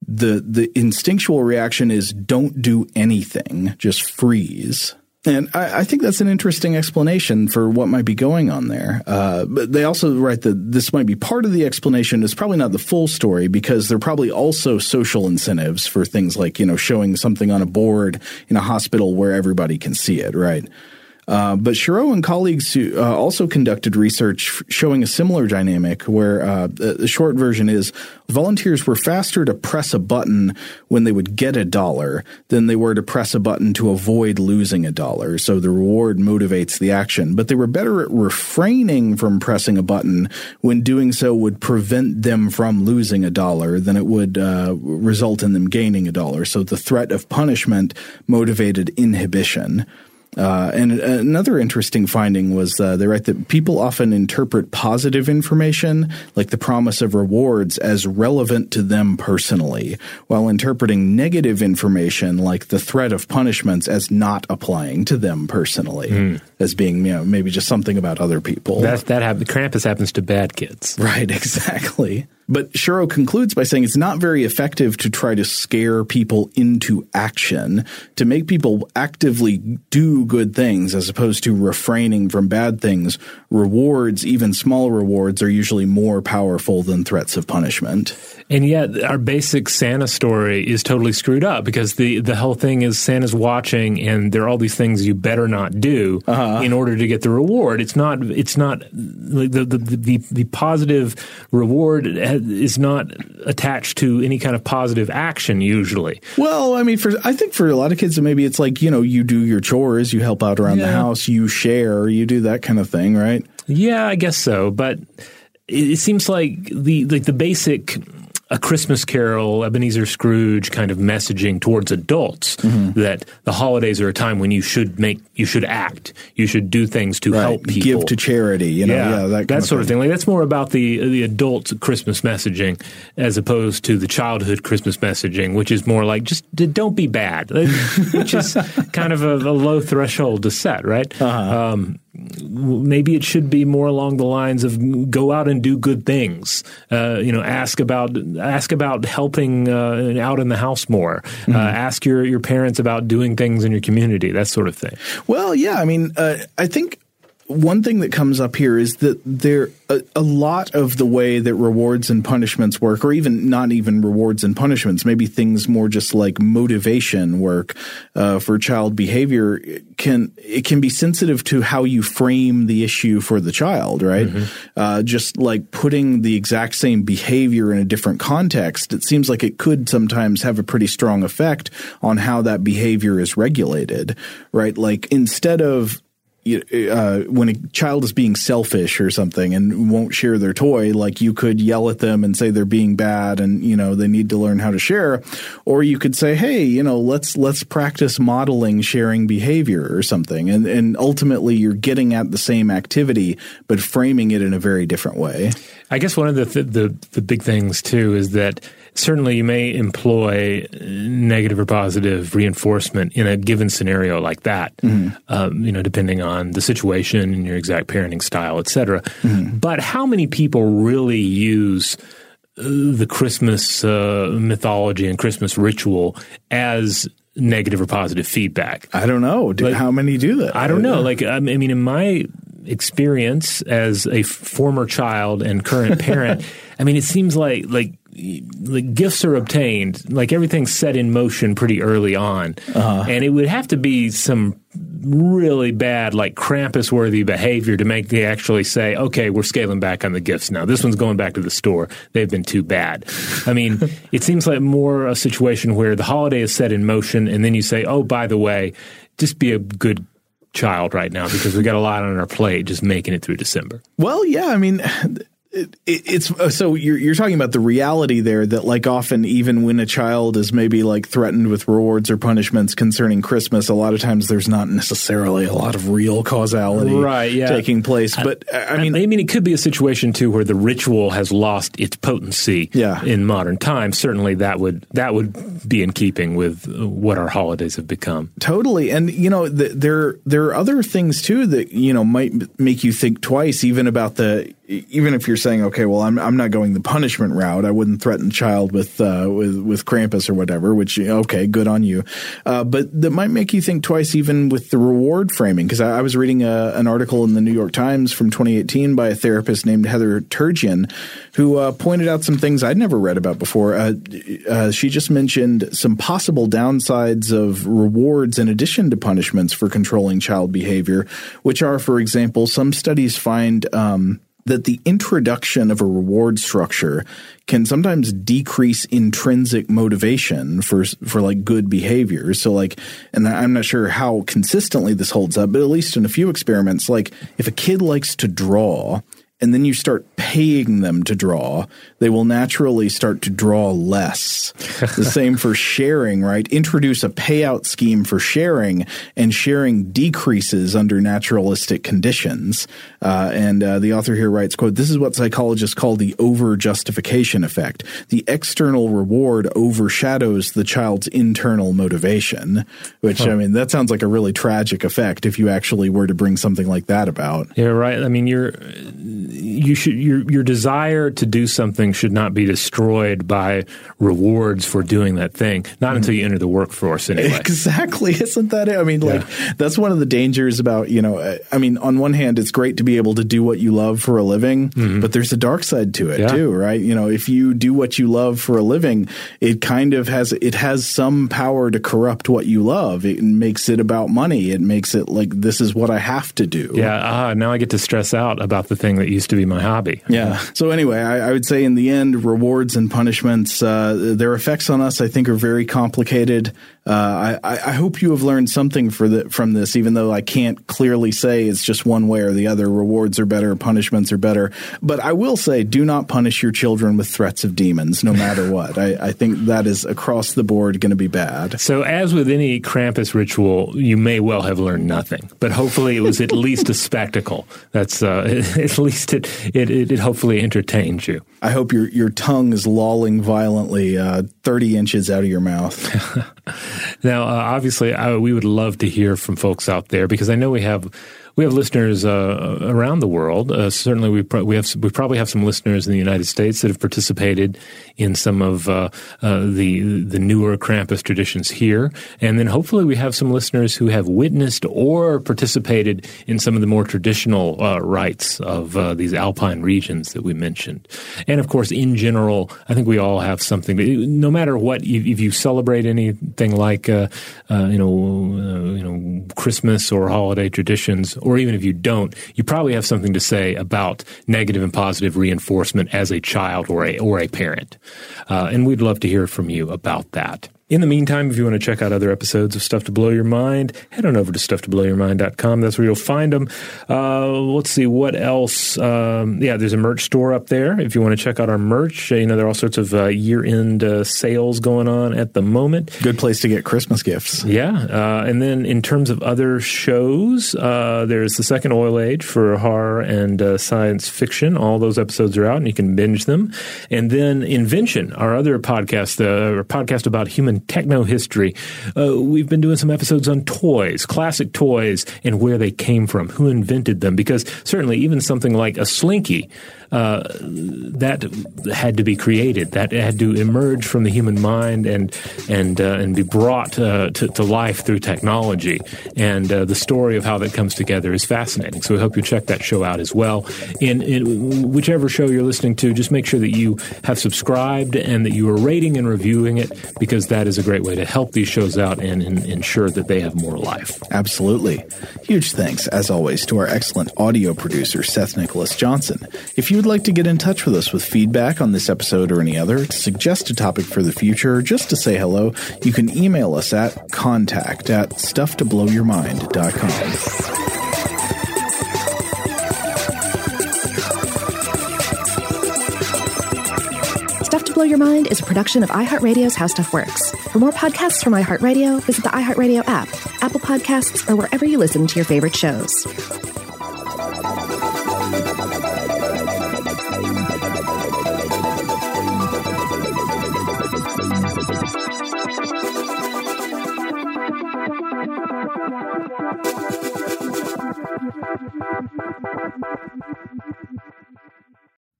the the instinctual reaction is don't do anything, just freeze. And I, I think that's an interesting explanation for what might be going on there. Uh, but they also write that this might be part of the explanation. It's probably not the full story because there are probably also social incentives for things like, you know, showing something on a board in a hospital where everybody can see it, right? Uh, but Shiro and colleagues uh, also conducted research showing a similar dynamic where uh, the short version is volunteers were faster to press a button when they would get a dollar than they were to press a button to avoid losing a dollar. So the reward motivates the action. But they were better at refraining from pressing a button when doing so would prevent them from losing a dollar than it would uh, result in them gaining a dollar. So the threat of punishment motivated inhibition. Uh, and another interesting finding was uh, they write that people often interpret positive information, like the promise of rewards, as relevant to them personally, while interpreting negative information, like the threat of punishments, as not applying to them personally, mm. as being, you know, maybe just something about other people. That that happens. Krampus happens to bad kids, right? Exactly. But Shiro concludes by saying it's not very effective to try to scare people into action, to make people actively do good things as opposed to refraining from bad things. Rewards, even small rewards, are usually more powerful than threats of punishment. And yet our basic Santa story is totally screwed up because the, the whole thing is Santa's watching and there are all these things you better not do uh-huh. in order to get the reward. It's not it's not the the, the, the positive reward is not attached to any kind of positive action usually. Well, I mean, for I think for a lot of kids, maybe it's like, you know, you do your chores, you help out around yeah. the house, you share, you do that kind of thing, right? Yeah, I guess so. But it, it seems like the like the basic A Christmas Carol, Ebenezer Scrooge kind of messaging towards adults mm-hmm. that the holidays are a time when you should make, you should act, you should do things to right. help people, give to charity, you know, yeah, yeah that, that of sort thing. of thing. Like that's more about the the adult Christmas messaging as opposed to the childhood Christmas messaging, which is more like just don't be bad, which is kind of a, a low threshold to set, right? Uh-huh. Um, maybe it should be more along the lines of go out and do good things. Uh, you know, ask about ask about helping uh, out in the house more. Mm-hmm. Uh, ask your, your parents about doing things in your community, that sort of thing. Well, yeah, I mean, uh, I think one thing that comes up here is that there a, a lot of the way that rewards and punishments work, or even not even rewards and punishments, maybe things more just like motivation work uh, for child behavior, can it can be sensitive to how you frame the issue for the child, right? Mm-hmm. Uh, just like putting the exact same behavior in a different context, it seems like it could sometimes have a pretty strong effect on how that behavior is regulated, right? Like instead of Uh, when a child is being selfish or something and won't share their toy, like you could yell at them and say they're being bad and, you know, they need to learn how to share. Or you could say, hey, you know, let's let's practice modeling sharing behavior or something. And, and ultimately you're getting at the same activity, but framing it in a very different way. I guess one of the th- the, the big things, too, is that certainly you may employ negative or positive reinforcement in a given scenario like that, mm-hmm. um, you know, depending on the situation and your exact parenting style, et cetera. Mm-hmm. But how many people really use uh, the Christmas uh, mythology and Christmas ritual as negative or positive feedback? I don't know. Do, like, how many do that? I don't know. Like, I mean, in my experience as a former child and current parent, I mean, it seems like like like gifts are obtained, like everything's set in motion pretty early on, uh-huh. and it would have to be some really bad, like Krampus-worthy behavior to make they actually say, okay, we're scaling back on the gifts now. This one's going back to the store. They've been too bad. I mean, it seems like more a situation where the holiday is set in motion, and then you say, oh, by the way, just be a good child right now because we got a lot on our plate just making it through December. Well, yeah, I mean, it, it, it's so you're you're talking about the reality there that like often even when a child is maybe like threatened with rewards or punishments concerning Christmas, a lot of times there's not necessarily a lot of real causality right, yeah. taking place. But I, I mean, I mean, it could be a situation too where the ritual has lost its potency yeah. in modern times. Certainly, that would that would be in keeping with what our holidays have become. Totally, and you know, the, there there are other things too that you know might make you think twice, even about the even if you're saying, okay, well, I'm I'm not going the punishment route. I wouldn't threaten a child with uh, with with Krampus or whatever. Which okay, good on you. Uh, but that might make you think twice, even with the reward framing. Because I, I was reading a, an article in the New York Times from twenty eighteen by a therapist named Heather Turgeon, who uh, pointed out some things I'd never read about before. Uh, uh, she just mentioned some possible downsides of rewards in addition to punishments for controlling child behavior, which are, for example, some studies find um, that the introduction of a reward structure can sometimes decrease intrinsic motivation for for like good behavior. So like, and I'm not sure how consistently this holds up, but at least in a few experiments, like if a kid likes to draw and then you start paying them to draw, they will naturally start to draw less. The same for sharing, right? Introduce a payout scheme for sharing, and sharing decreases under naturalistic conditions. Uh, and uh, the author here writes, quote, "This is what psychologists call the over-justification effect. The external reward overshadows the child's internal motivation," which, huh. I mean, that sounds like a really tragic effect if you actually were to bring something like that about. Yeah, right. I mean, you're – You should your your desire to do something should not be destroyed by rewards for doing that thing. Not mm-hmm. until you enter the workforce, anyway. Exactly, isn't that it? I mean, like yeah. that's one of the dangers about you know. I mean, on one hand, it's great to be able to do what you love for a living, mm-hmm. but there's a dark side to it yeah. too, right? You know, if you do what you love for a living, it kind of has it has some power to corrupt what you love. It makes it about money. It makes it like this is what I have to do. Yeah. Ah, now I get to stress out about the thing that used to be my hobby. Yeah. So anyway, I, I would say in the end, rewards and punishments, uh, their effects on us, I think, are very complicated. Uh, I, I hope you have learned something for the, from this, even though I can't clearly say it's just one way or the other. Rewards are better, punishments are better. But I will say, do not punish your children with threats of demons, no matter what. I, I think that is across the board going to be bad. So as with any Krampus ritual, you may well have learned nothing, but hopefully it was at least a spectacle. That's uh, at least it, it, it, it hopefully entertains you. I hope your, your tongue is lolling violently uh, thirty inches out of your mouth. Now, uh, obviously, I, we would love to hear from folks out there because I know we have we have listeners uh, around the world. Uh, certainly, we pro- we have we probably have some listeners in the United States that have participated in some of uh, uh, the the newer Krampus traditions here, and then hopefully we have some listeners who have witnessed or participated in some of the more traditional uh, rites of uh, these alpine regions that we mentioned. And of course, in general, I think we all have something. To, no matter what, if you celebrate anything like uh, uh, you know uh, you know Christmas or holiday traditions, or even if you don't, you probably have something to say about negative and positive reinforcement as a child or a or a parent. Uh, and we'd love to hear from you about that. In the meantime, if you want to check out other episodes of Stuff to Blow Your Mind, head on over to stuff to blow your mind dot com. That's where you'll find them. Uh, let's see, what else? Um, yeah, there's a merch store up there. If you want to check out our merch, uh, you know, there are all sorts of uh, year-end uh, sales going on at the moment. Good place to get Christmas gifts. Yeah. Uh, and then in terms of other shows, uh, there's the Second Oil Age for horror and uh, science fiction. All those episodes are out, and you can binge them. And then Invention, our other podcast, uh, our podcast about human techno history. Uh, we've been doing some episodes on toys, classic toys, and where they came from, who invented them. Because certainly even something like a Slinky, uh, that had to be created. That had to emerge from the human mind and and uh, and be brought uh, to, to life through technology. And uh, the story of how that comes together is fascinating. So we hope you check that show out as well. In, in whichever show you're listening to, just make sure that you have subscribed and that you are rating and reviewing it, because that is a great way to help these shows out and, and ensure that they have more life. Absolutely. Huge thanks, as always, to our excellent audio producer, Seth Nicholas Johnson. If you would like to get in touch with us with feedback on this episode or any other, to suggest a topic for the future, or just to say hello, you can email us at contact at stuff to blow your mind dot com. Stuff to Blow Your Mind is a production of iHeartRadio's How Stuff Works. For more podcasts from iHeartRadio, visit the iHeartRadio app, Apple Podcasts, or wherever you listen to your favorite shows.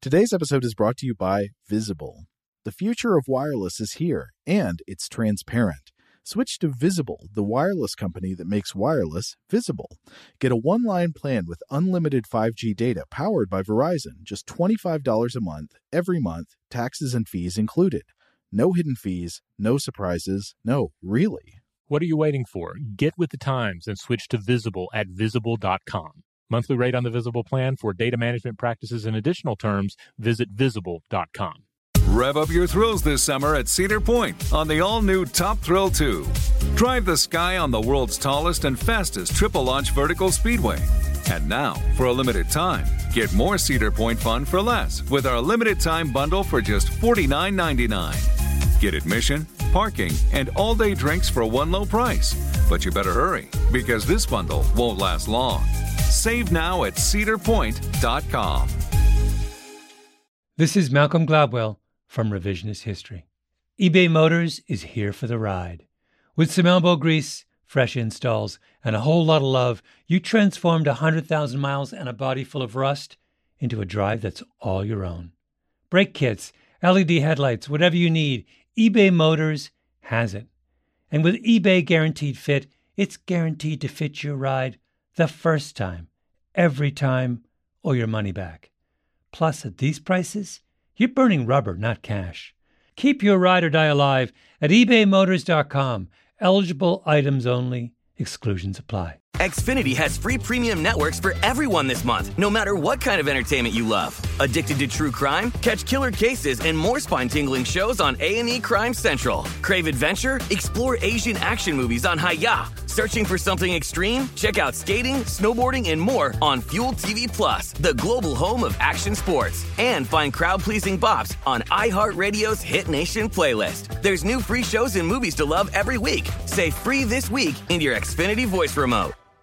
Today's episode is brought to you by Visible. The future of wireless is here, and it's transparent. Switch to Visible, the wireless company that makes wireless visible. Get a one-line plan with unlimited five G data powered by Verizon, just twenty-five dollars a month, every month, taxes and fees included. No hidden fees, no surprises, no, really. What are you waiting for? Get with the times and switch to Visible at visible dot com. Monthly rate on the Visible plan for data management practices and additional terms, visit visible dot com. Rev up your thrills this summer at Cedar Point on the all-new Top Thrill two. Drive the sky on the world's tallest and fastest triple-launch vertical speedway. And now, for a limited time, get more Cedar Point fun for less with our limited-time bundle for just forty-nine ninety-nine. Get admission, parking, and all-day drinks for one low price. But you better hurry, because this bundle won't last long. Save now at cedar point dot com. This is Malcolm Gladwell from Revisionist History. eBay Motors is here for the ride. With some elbow grease, fresh installs, and a whole lot of love, you transformed one hundred thousand miles and a body full of rust into a drive that's all your own. Brake kits, L E D headlights, whatever you need, eBay Motors has it. And with eBay Guaranteed Fit, it's guaranteed to fit your ride the first time, every time, or your money back. Plus, at these prices, you're burning rubber, not cash. Keep your ride or die alive at ebay motors dot com. Eligible items only. Exclusions apply. Xfinity has free premium networks for everyone this month, no matter what kind of entertainment you love. Addicted to true crime? Catch killer cases and more spine-tingling shows on A and E Crime Central. Crave adventure? Explore Asian action movies on Hi-Ya. Searching for something extreme? Check out skating, snowboarding, and more on Fuel T V Plus, the global home of action sports. And find crowd-pleasing bops on iHeartRadio's Hit Nation playlist. There's new free shows and movies to love every week. Say free this week in your Xfinity voice remote.